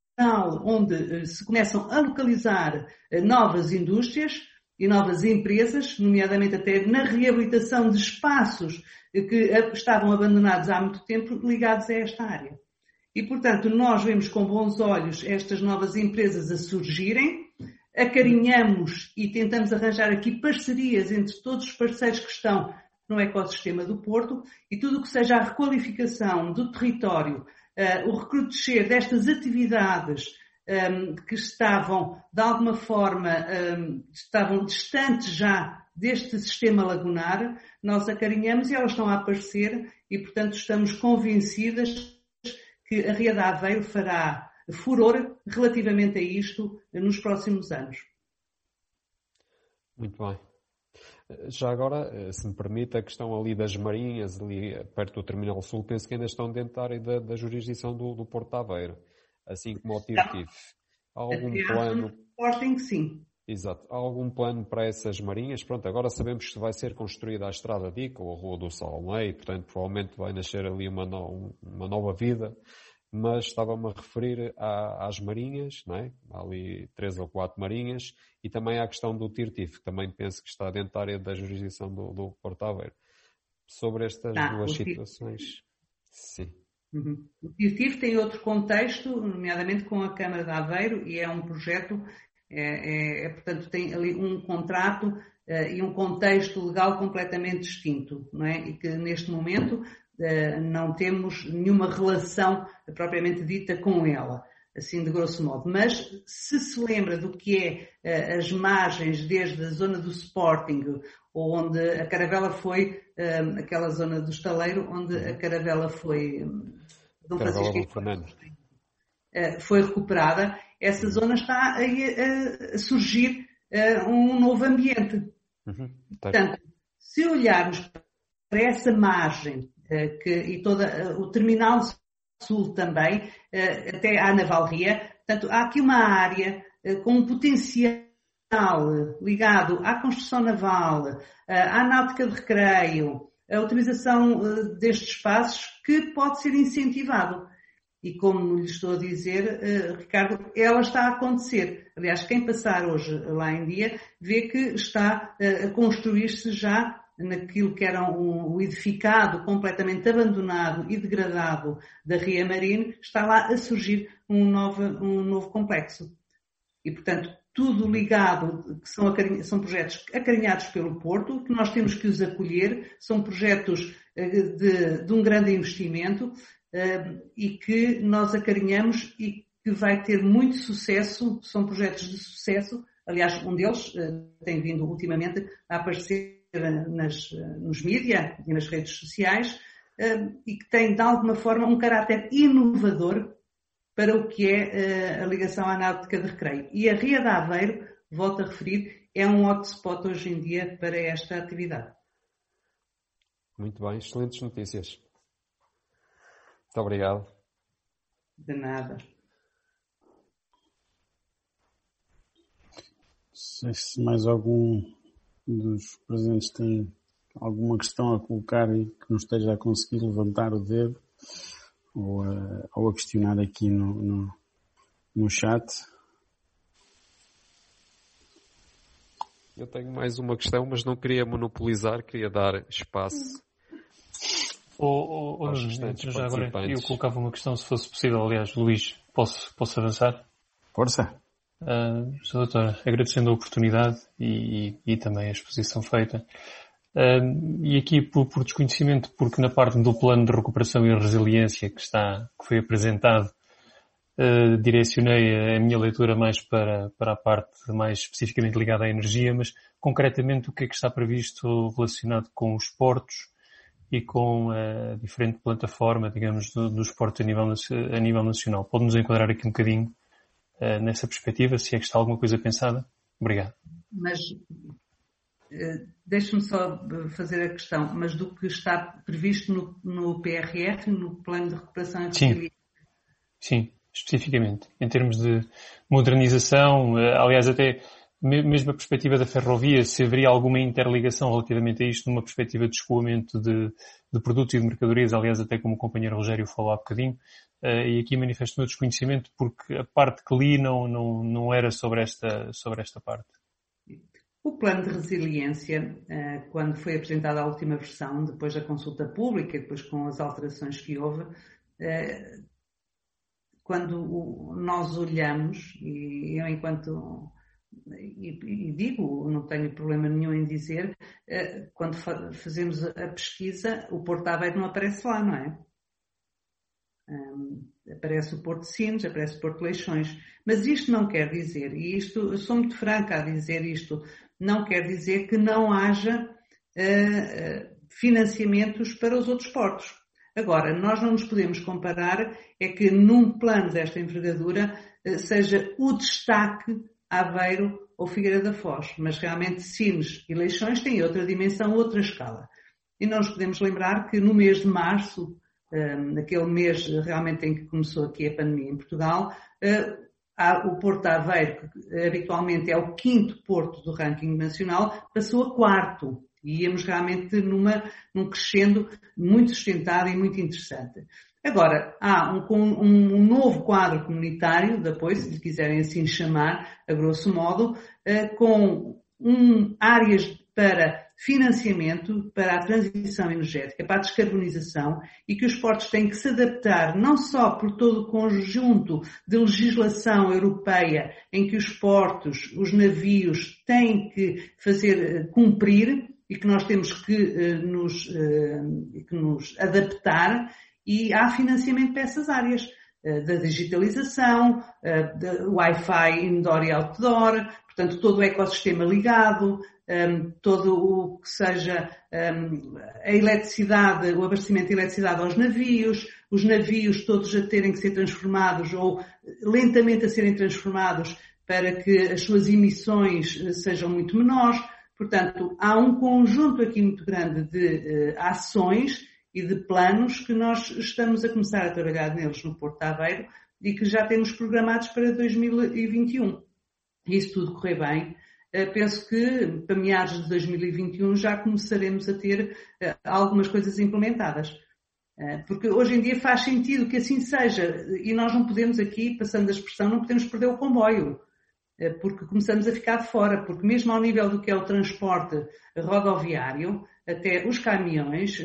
onde se começam a localizar novas indústrias e novas empresas, nomeadamente até na reabilitação de espaços que estavam abandonados há muito tempo ligados a esta área. E, portanto, nós vemos com bons olhos estas novas empresas a surgirem, acarinhamos e tentamos arranjar aqui parcerias entre todos os parceiros que estão no ecossistema do Porto e tudo o que seja a requalificação do território, uh, o recrudescer destas atividades um, que estavam, de alguma forma, um, estavam distantes já deste sistema lagunar, nós acarinhamos e elas estão a aparecer e, portanto, estamos convencidas que a Ria de Aveiro fará furor relativamente a isto nos próximos anos. Muito bem. Já agora, se me permite, a questão ali das marinhas, ali perto do Terminal Sul, penso que ainda estão dentro da área da, da jurisdição do, do Porto de Aveiro, assim como o Tirtif. Há algum plano... Sporting, sim. Exato. Há algum plano para essas marinhas? Pronto, agora sabemos que vai ser construída a Estrada Dica, ou a Rua do Salomé, e, portanto, provavelmente vai nascer ali uma, no, uma nova vida, mas estava-me a referir à, às marinhas, não é? Há ali três ou quatro marinhas, e também à questão do Tirtif, que também penso que está dentro da área da jurisdição do, do Porto de Aveiro. Sobre estas ah, duas situações, sim. Uhum. O Tirtif tem outro contexto, nomeadamente com a Câmara de Aveiro, e é um projeto, é, é, é, portanto, tem ali um contrato uh, e um contexto legal completamente distinto, não é? E que neste momento uh, não temos nenhuma relação propriamente dita com ela, assim de grosso modo. Mas se se lembra do que é uh, as margens desde a zona do Sporting, onde a Caravela foi, uh, aquela zona do Estaleiro, onde a Caravela foi... Um, Dom Francisco uh, foi recuperada, essa zona está a, a, a surgir uh, um novo ambiente. Uhum. Portanto, se olharmos para essa margem uh, que, e toda, uh, o Terminal Sul também, uh, até à Navalria, portanto, há aqui uma área uh, com um potencial ligado à construção naval, uh, à náutica de recreio, a utilização uh, destes espaços que pode ser incentivado. E como lhe estou a dizer, uh, Ricardo, ela está a acontecer. Aliás, quem passar hoje lá em dia vê que está uh, a construir-se já naquilo que era um, um edificado completamente abandonado e degradado da Ria Marine, está lá a surgir um novo, um novo complexo. E, portanto, tudo ligado, que são, são projetos acarinhados pelo Porto, que nós temos que os acolher, são projetos de, de um grande investimento uh, e que nós acarinhamos e que vai ter muito sucesso, são projetos de sucesso. Aliás, um deles uh, tem vindo ultimamente a aparecer nas, nos mídia e nas redes sociais uh, e que tem, de alguma forma, um caráter inovador para o que é uh, a ligação à náutica de recreio. E a Ria de Aveiro, volto a referir, é um hotspot hoje em dia para esta atividade. Muito bem, excelentes notícias. Muito obrigado. De nada. Não sei se mais algum dos presentes tem alguma questão a colocar e que não esteja a conseguir levantar o dedo. Ou a, ou a questionar aqui no, no, no chat. Eu tenho mais uma questão, mas não queria monopolizar, queria dar espaço. Oh, oh, oh, já agora eu colocava uma questão, se fosse possível. Aliás, Luís, posso, posso avançar? Força. Uh, Sr. Doutor, agradecendo a oportunidade e, e, e também a exposição feita. Uh, e aqui por, por desconhecimento, porque na parte do plano de recuperação e resiliência que está, que foi apresentado, uh, direcionei a minha leitura mais para, para a parte mais especificamente ligada à energia, mas concretamente o que é que está previsto relacionado com os portos e com a diferente plataforma, digamos, do, dos portos a nível, a nível nacional. Pode-nos enquadrar aqui um bocadinho uh, nessa perspectiva, se é que está alguma coisa pensada? Obrigado. Mas... Deixe-me só fazer a questão, mas do que está previsto no, no P R R, no Plano de Recuperação e Resiliência? Sim, sim, especificamente. Em termos de modernização, aliás, até mesmo a perspectiva da ferrovia, se haveria alguma interligação relativamente a isto, numa perspectiva de escoamento de, de produtos e de mercadorias, aliás, até como o companheiro Rogério falou há bocadinho, e aqui manifesto o meu desconhecimento, porque a parte que li não, não, não era sobre esta, sobre esta parte. O plano de resiliência, quando foi apresentada a última versão, depois da consulta pública, depois com as alterações que houve, quando nós olhamos, e eu enquanto e, e digo, não tenho problema nenhum em dizer, quando fazemos a pesquisa, o Porto de Aveiro não aparece lá, não é? Um, aparece o Porto de Sines, aparece o Porto de Leixões, mas isto não quer dizer, e isto, eu sou muito franca a dizer isto, não quer dizer que não haja uh, financiamentos para os outros portos. Agora, nós não nos podemos comparar, é que num plano desta envergadura uh, seja o destaque Aveiro ou Figueira da Foz, mas realmente Sines e Leixões têm outra dimensão, outra escala. E não nos podemos lembrar que no mês de março, naquele mês realmente em que começou aqui a pandemia em Portugal, o Porto de Aveiro, que habitualmente é o quinto porto do ranking nacional, passou a quarto. E íamos realmente numa, num crescendo muito sustentado e muito interessante. Agora, há um, um, um novo quadro comunitário de apoio, se lhe quiserem assim chamar, a grosso modo, com um, áreas para financiamento para a transição energética, para a descarbonização, e que os portos têm que se adaptar não só por todo o conjunto de legislação europeia em que os portos, os navios têm que fazer cumprir e que nós temos que, uh, nos, uh, que nos adaptar, e há financiamento para essas áreas, uh, da digitalização, uh, da Wi-Fi indoor e outdoor, portanto todo o ecossistema ligado, Um, todo o que seja um, a eletricidade, o abastecimento de eletricidade aos navios, os navios todos a terem que ser transformados ou lentamente a serem transformados para que as suas emissões sejam muito menores. Portanto, há um conjunto aqui muito grande de uh, ações e de planos que nós estamos a começar a trabalhar neles no Porto de Aveiro e que já temos programados para dois mil e vinte e um. E isso tudo correr bem, penso que para meados de dois mil e vinte e um já começaremos a ter algumas coisas implementadas. Porque hoje em dia faz sentido que assim seja, e nós não podemos aqui, passando a expressão, não podemos perder o comboio, porque começamos a ficar de fora, porque mesmo ao nível do que é o transporte rodoviário, até os caminhões,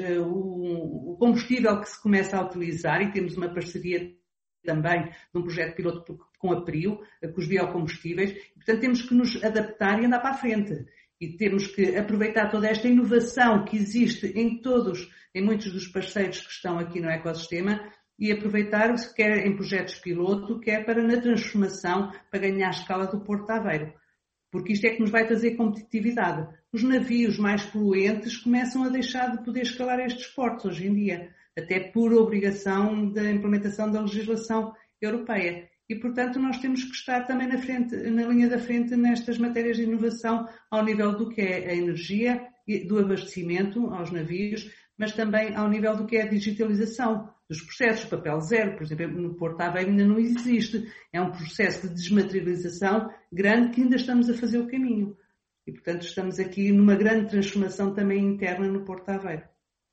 o combustível que se começa a utilizar, e temos uma parceria também de um projeto piloto com a Prio, com os biocombustíveis, portanto temos que nos adaptar e andar para a frente. E temos que aproveitar toda esta inovação que existe em todos, em muitos dos parceiros que estão aqui no ecossistema, e aproveitar, quer em projetos piloto, quer para na transformação, para ganhar a escala do Porto de Aveiro. Porque isto é que nos vai trazer competitividade. Os navios mais poluentes começam a deixar de poder escalar estes portos hoje em dia, até por obrigação da implementação da legislação europeia. E, portanto, nós temos que estar também na frente, na linha da frente nestas matérias de inovação ao nível do que é a energia, do abastecimento aos navios, mas também ao nível do que é a digitalização dos processos. Papel zero, por exemplo, no Porto de Aveiro ainda não existe. É um processo de desmaterialização grande que ainda estamos a fazer o caminho. E, portanto, estamos aqui numa grande transformação também interna no Porto de Aveiro.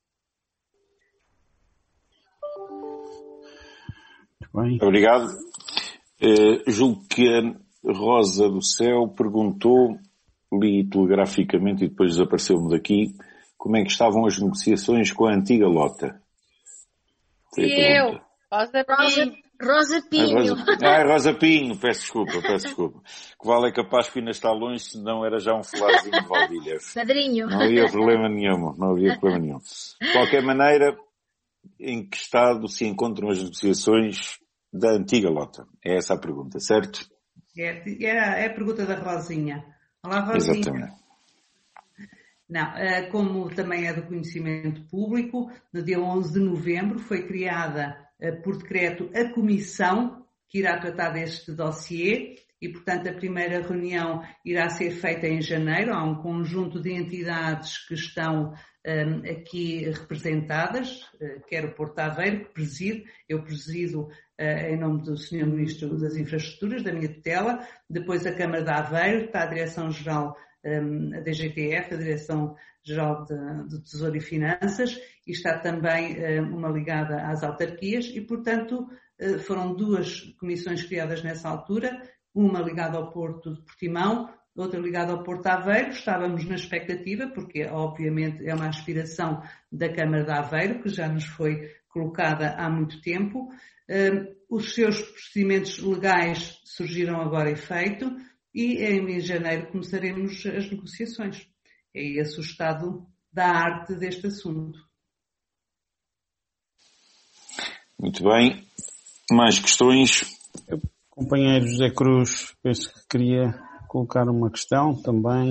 Bem. Obrigado. Uh, julgo que a Rosa do Céu perguntou, li telegraficamente e depois desapareceu-me daqui, como é que estavam as negociações com a antiga Lota. Foi e eu, Rosa Pinho. Rosa Pinho. Ah, Rosa Pinho, peço desculpa, peço desculpa. Que vale é capaz que ainda está longe, senão era já um falarzinho de Valdilha. Padrinho. Não havia problema nenhum, não havia problema nenhum. De qualquer maneira, em que estado se encontram as negociações da antiga Lota? É essa a pergunta, certo? É, é a pergunta da Rosinha. Olá, Rosinha. Exatamente. Não, como também é do conhecimento público, no dia onze de novembro foi criada por decreto a comissão que irá tratar deste dossiê e, portanto, a primeira reunião irá ser feita em janeiro. Há um conjunto de entidades que estão um, aqui representadas, uh, quer o Porto de Aveiro, que presido, eu presido uh, em nome do senhor Ministro das Infraestruturas, da minha tutela, depois a Câmara de Aveiro, está a Direção-Geral, um, a D G T F, a Direção-Geral do Tesouro e Finanças, e está também um, uma ligada às autarquias, e, portanto, uh, foram duas comissões criadas nessa altura, uma ligada ao Porto de Portimão, outra ligada ao Porto de Aveiro. Estávamos na expectativa, porque obviamente é uma aspiração da Câmara de Aveiro, que já nos foi colocada há muito tempo. Os seus procedimentos legais surgiram agora efeito e em janeiro começaremos as negociações. É esse o estado da arte deste assunto. Muito bem. Mais questões? O companheiro José Cruz, penso que queria colocar uma questão também.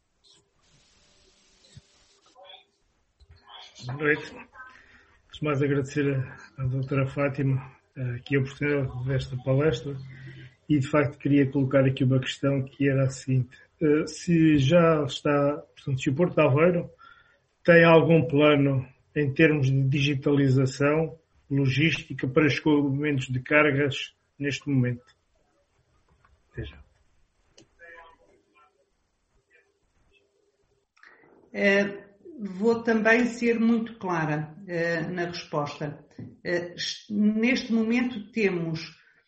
Boa noite. Antes de mais agradecer à doutora Fátima aqui a oportunidade desta palestra e de facto queria colocar aqui uma questão que era a seguinte. Se já está, portanto, se o Porto de Aveiro tem algum plano em termos de digitalização, logística para escoamentos de cargas neste momento. Veja. É, vou também ser muito clara é, na resposta. É, neste momento temos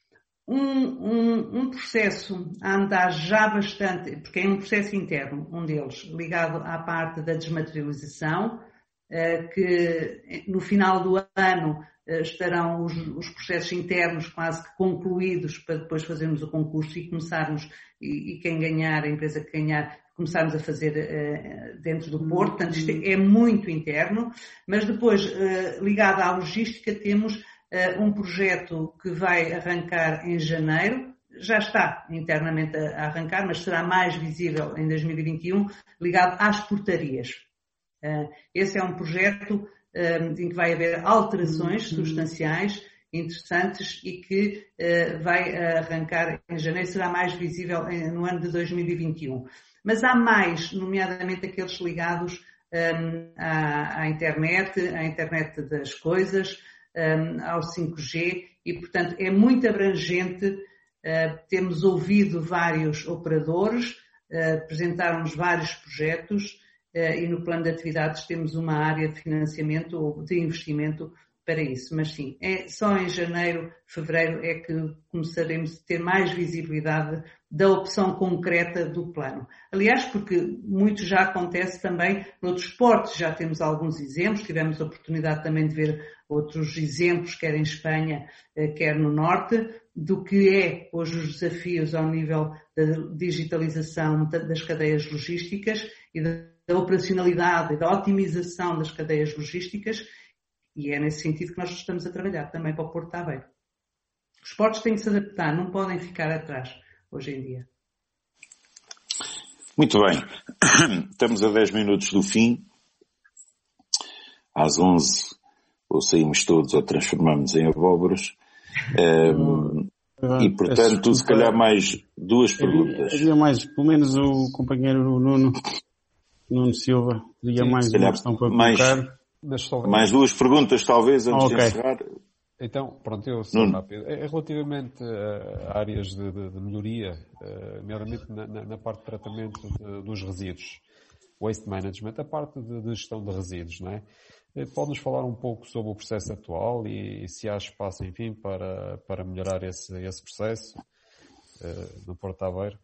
um, um, um processo a andar já bastante, porque é um processo interno, um deles, ligado à parte da desmaterialização, é, que no final do ano estarão os, os processos internos quase que concluídos para depois fazermos o concurso e começarmos, e, e quem ganhar, a empresa que ganhar, começarmos a fazer uh, dentro do Porto. Portanto, isto é muito interno, mas depois, uh, ligado à logística, temos uh, um projeto que vai arrancar em janeiro, já está internamente a, a arrancar, mas será mais visível em dois mil e vinte e um, ligado às portarias. Uh, esse é um projeto em que vai haver alterações substanciais interessantes e que uh, vai arrancar em janeiro, será mais visível no ano de dois mil e vinte e um. Mas há mais, nomeadamente aqueles ligados um, à, à internet, à internet das coisas, um, ao cinco G e, portanto, é muito abrangente. Uh, temos ouvido vários operadores, uh, apresentaram-nos vários projetos, e no plano de atividades temos uma área de financiamento ou de investimento para isso. Mas sim, é só em janeiro, fevereiro é que começaremos a ter mais visibilidade da opção concreta do plano. Aliás, porque muito já acontece também noutros esportes, já temos alguns exemplos, tivemos a oportunidade também de ver outros exemplos, quer em Espanha, quer no Norte, do que é hoje os desafios ao nível da digitalização das cadeias logísticas e da da operacionalidade e da otimização das cadeias logísticas, e é nesse sentido que nós estamos a trabalhar também para o Porto de Aveiro. Os portos têm que se adaptar, não podem ficar atrás hoje em dia. Muito bem. Estamos a dez minutos do fim. Às onze ou saímos todos ou transformamos em abóboras. Um, e, portanto, se calhar mais duas perguntas. Havia mais, pelo menos o companheiro Nuno... Nuno Silva, teria Sim, mais uma questão para mais, colocar. Mais duas perguntas, talvez, antes okay. de encerrar. Então, pronto, eu sou rápido. É, relativamente a áreas de, de, de melhoria, nomeadamente na, na, na parte de tratamento de, dos resíduos, waste management, a parte de, de gestão de resíduos, não é? Pode-nos falar um pouco sobre o processo atual e, e se há espaço, enfim, para, para melhorar esse, esse processo uh, no Porto de Aveiro?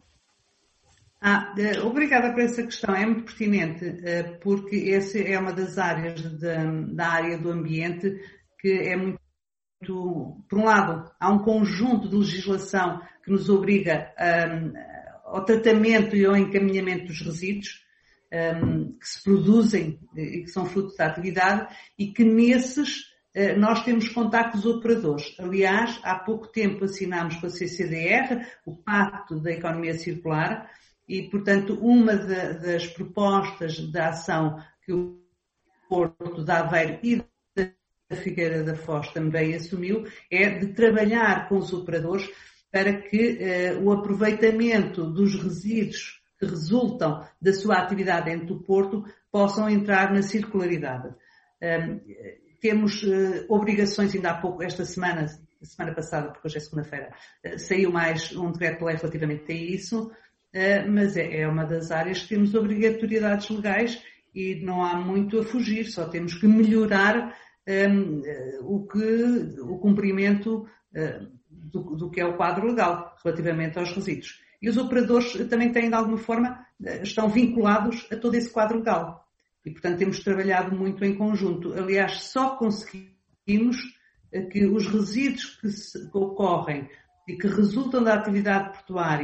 Ah, obrigada por essa questão, é muito pertinente, porque essa é uma das áreas da, da área do ambiente que é muito, por um lado, há um conjunto de legislação que nos obriga um, ao tratamento e ao encaminhamento dos resíduos um, que se produzem e que são fruto da atividade e que nesses uh, nós temos contactos operadores. Aliás, há pouco tempo assinámos com a C C D R o Pacto da Economia Circular. E, portanto, uma de, das propostas de ação que o Porto de Aveiro e da Figueira da Foz também assumiu é de trabalhar com os operadores para que eh, o aproveitamento dos resíduos que resultam da sua atividade dentro do Porto possam entrar na circularidade. Um, temos uh, obrigações, ainda há pouco, esta semana, semana passada, porque hoje é segunda-feira, uh, saiu mais um decreto-lei relativamente a isso. Uh, mas é, é uma das áreas que temos obrigatoriedades legais e não há muito a fugir, só temos que melhorar um, uh, o, que, o cumprimento uh, do, do que é o quadro legal relativamente aos resíduos. E os operadores também têm, de alguma forma, uh, estão vinculados a todo esse quadro legal. E, portanto, temos trabalhado muito em conjunto. Aliás, só conseguimos uh, que os resíduos que, se, que ocorrem e que resultam da atividade portuária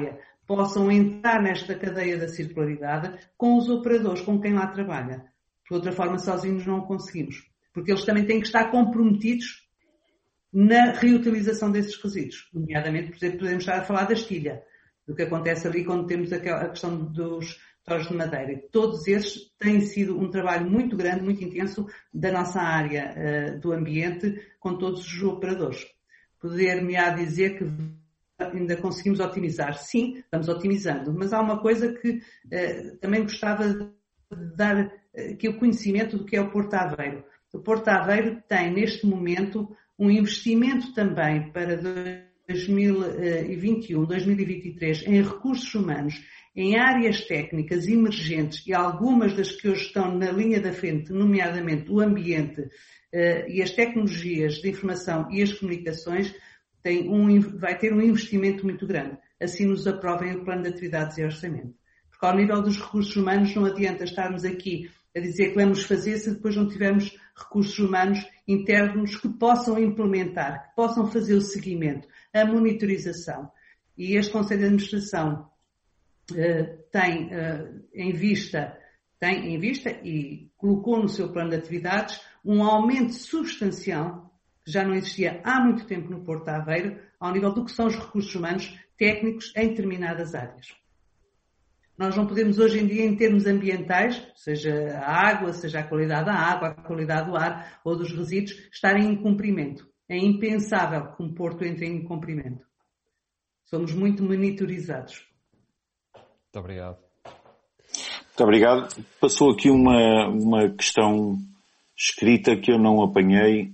possam entrar nesta cadeia da circularidade com os operadores, com quem lá trabalha. De outra forma, sozinhos não o conseguimos. Porque eles também têm que estar comprometidos na reutilização desses resíduos. Nomeadamente, por exemplo, podemos estar a falar da estilha, do que acontece ali quando temos a questão dos torres de madeira. Todos esses têm sido um trabalho muito grande, muito intenso da nossa área uh, do ambiente com todos os operadores. Poder-me-á dizer que ainda conseguimos otimizar. Sim, estamos otimizando, mas há uma coisa que uh, também gostava de dar uh, que é o conhecimento do que é o Porto Aveiro. O Porto Aveiro tem, neste momento, um investimento também para dois mil e vinte e um, dois mil e vinte e três em recursos humanos, em áreas técnicas emergentes e algumas das que hoje estão na linha da frente, nomeadamente o ambiente uh, e as tecnologias de informação e as comunicações, tem um, vai ter um investimento muito grande. Assim nos aprovem o plano de atividades e orçamento. Porque ao nível dos recursos humanos não adianta estarmos aqui a dizer que vamos fazer se depois não tivermos recursos humanos internos que possam implementar, que possam fazer o seguimento, a monitorização. E este Conselho de Administração uh, tem uh, em vista, tem em vista e colocou no seu plano de atividades um aumento substancial, que já não existia há muito tempo no Porto Aveiro, ao nível do que são os recursos humanos técnicos em determinadas áreas. Nós não podemos hoje em dia, em termos ambientais, seja a água, seja a qualidade da água, a qualidade do ar ou dos resíduos, estar em incumprimento. É impensável que um porto entre em incumprimento. Somos muito monitorizados. Muito obrigado. Muito obrigado. Passou aqui uma, uma questão escrita que eu não apanhei.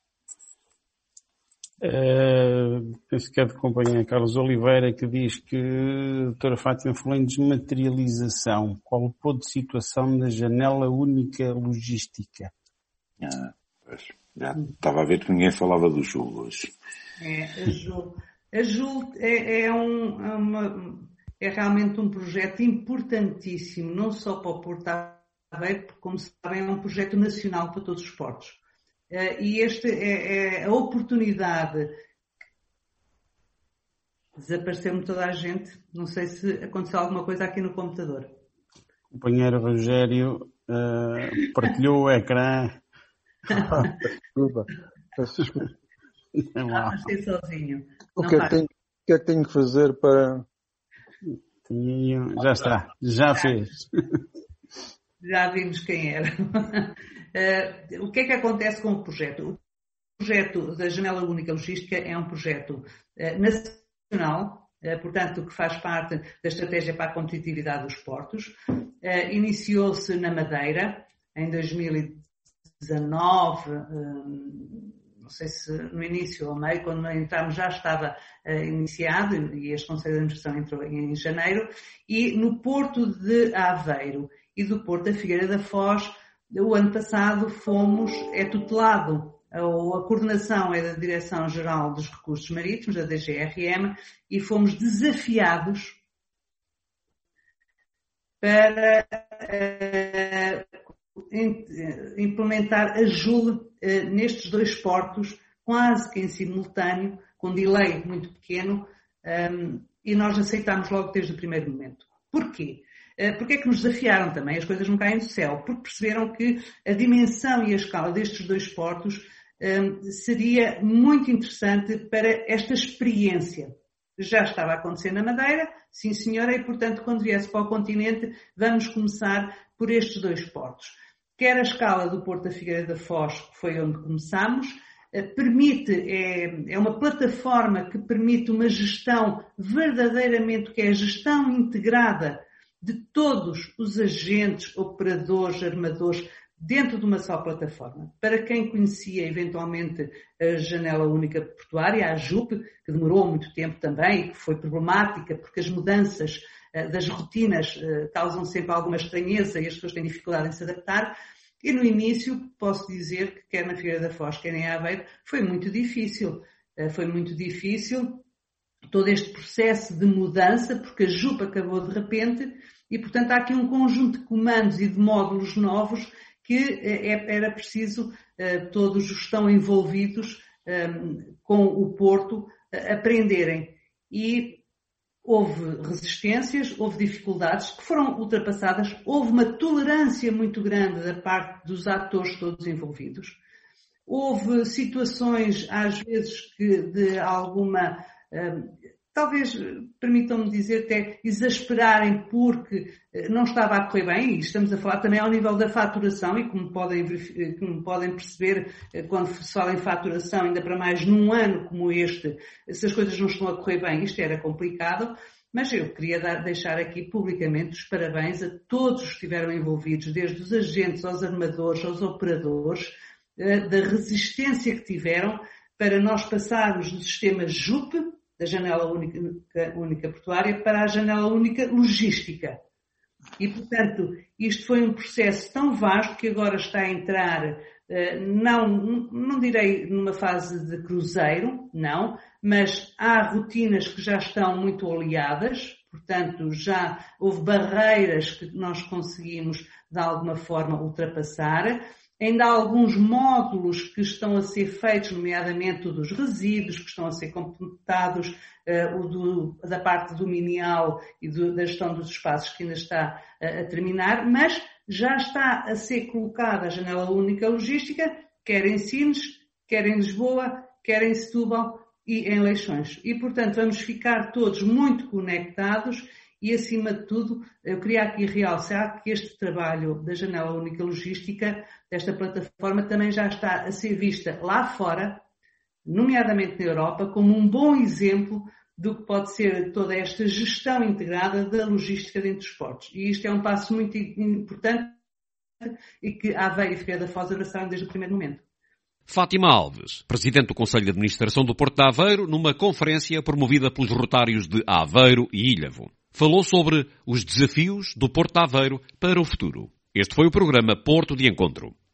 Uh, penso que é de companhia Carlos Oliveira, que diz que a doutora Fátima falou em desmaterialização. Qual o ponto de situação da janela única logística? Ah, pois, já estava a ver que ninguém falava do Jul hoje. É, a Jul, a Jul é, é, um, é, uma, é realmente um projeto importantíssimo, não só para o Porto Aveiro, porque, como sabem, é um projeto nacional para todos os portos. Uh, e esta é, é a oportunidade. Desapareceu-me toda a gente. Não sei se aconteceu alguma coisa aqui no computador. O companheiro Rogério uh, partilhou o ecrã. Desculpa. Desculpa. Ah, achei sozinho. O que, é que, tem, o que é que tenho que fazer para... Já está. Já fez. Já vimos quem era. Uh, o que é que acontece com o projeto? O projeto da Janela Única Logística é um projeto uh, nacional, uh, portanto, que faz parte da Estratégia para a Competitividade dos Portos. Uh, iniciou-se na Madeira, em dois mil e dezanove, uh, não sei se no início ou meio, quando entramos já estava uh, iniciado, e este Conselho de Administração entrou em janeiro, e no Porto de Aveiro e do Porto da Figueira da Foz, o ano passado fomos, é tutelado, a, a coordenação é da Direção-Geral dos Recursos Marítimos, da D G R M, e fomos desafiados para uh, implementar a Jul uh, nestes dois portos, quase que em simultâneo, com delay muito pequeno, um, e nós aceitámos logo desde o primeiro momento. Porquê? Porque é que nos desafiaram também? As coisas não caem do céu. Porque perceberam que a dimensão e a escala destes dois portos um, seria muito interessante para esta experiência. Já estava a acontecer na Madeira, sim senhora, e portanto quando viesse para o continente vamos começar por estes dois portos. Quer a escala do Porto da Figueira da Foz, que foi onde começámos, permite, é, é uma plataforma que permite uma gestão verdadeiramente, que é a gestão integrada de todos os agentes, operadores, armadores, dentro de uma só plataforma. Para quem conhecia eventualmente a Janela Única Portuária, a JUP, que demorou muito tempo também e que foi problemática porque as mudanças uh, das rotinas uh, causam sempre alguma estranheza e as pessoas têm dificuldade em se adaptar. E no início posso dizer que quer na Figueira da Foz, quer em Aveiro, foi muito difícil. Uh, foi muito difícil todo este processo de mudança, porque a JUP acabou de repente e, portanto, há aqui um conjunto de comandos e de módulos novos que era preciso, todos os que estão envolvidos com o Porto, aprenderem. E houve resistências, houve dificuldades que foram ultrapassadas, houve uma tolerância muito grande da parte dos atores todos envolvidos. Houve situações, às vezes, que de alguma, talvez, permitam-me dizer, até exasperarem porque não estava a correr bem, e estamos a falar também ao nível da faturação, e como podem, como podem perceber, quando se fala em faturação, ainda para mais num ano como este, se as coisas não estão a correr bem, isto era complicado, mas eu queria dar, deixar aqui publicamente os parabéns a todos os que estiveram envolvidos, desde os agentes, aos armadores, aos operadores, da resistência que tiveram para nós passarmos do sistema J U P, da Janela Única, única Portuária, para a Janela Única Logística. E, portanto, isto foi um processo tão vasto que agora está a entrar, não, não direi numa fase de cruzeiro, não, mas há rotinas que já estão muito oleadas, portanto, já houve barreiras que nós conseguimos, de alguma forma, ultrapassar. Ainda há alguns módulos que estão a ser feitos, nomeadamente o dos resíduos, que estão a ser completados, uh, o do, da parte do minial e do, da gestão dos espaços, que ainda está uh, a terminar, mas já está a ser colocada a Janela Única Logística, quer em Sines, quer em Lisboa, quer em Setúbal e em Leixões. E, portanto, vamos ficar todos muito conectados. E, acima de tudo, eu queria aqui realçar que este trabalho da Janela Única Logística, desta plataforma, também já está a ser vista lá fora, nomeadamente na Europa, como um bom exemplo do que pode ser toda esta gestão integrada da logística dentro dos portos. E isto é um passo muito importante e que a Aveiro e Figueira da Foz abraçaram desde o primeiro momento. Fátima Alves, Presidente do Conselho de Administração do Porto de Aveiro, numa conferência promovida pelos rotários de Aveiro e Ilhavo. Falou sobre os desafios do Porto de Aveiro para o futuro. Este foi o programa Porto de Encontro.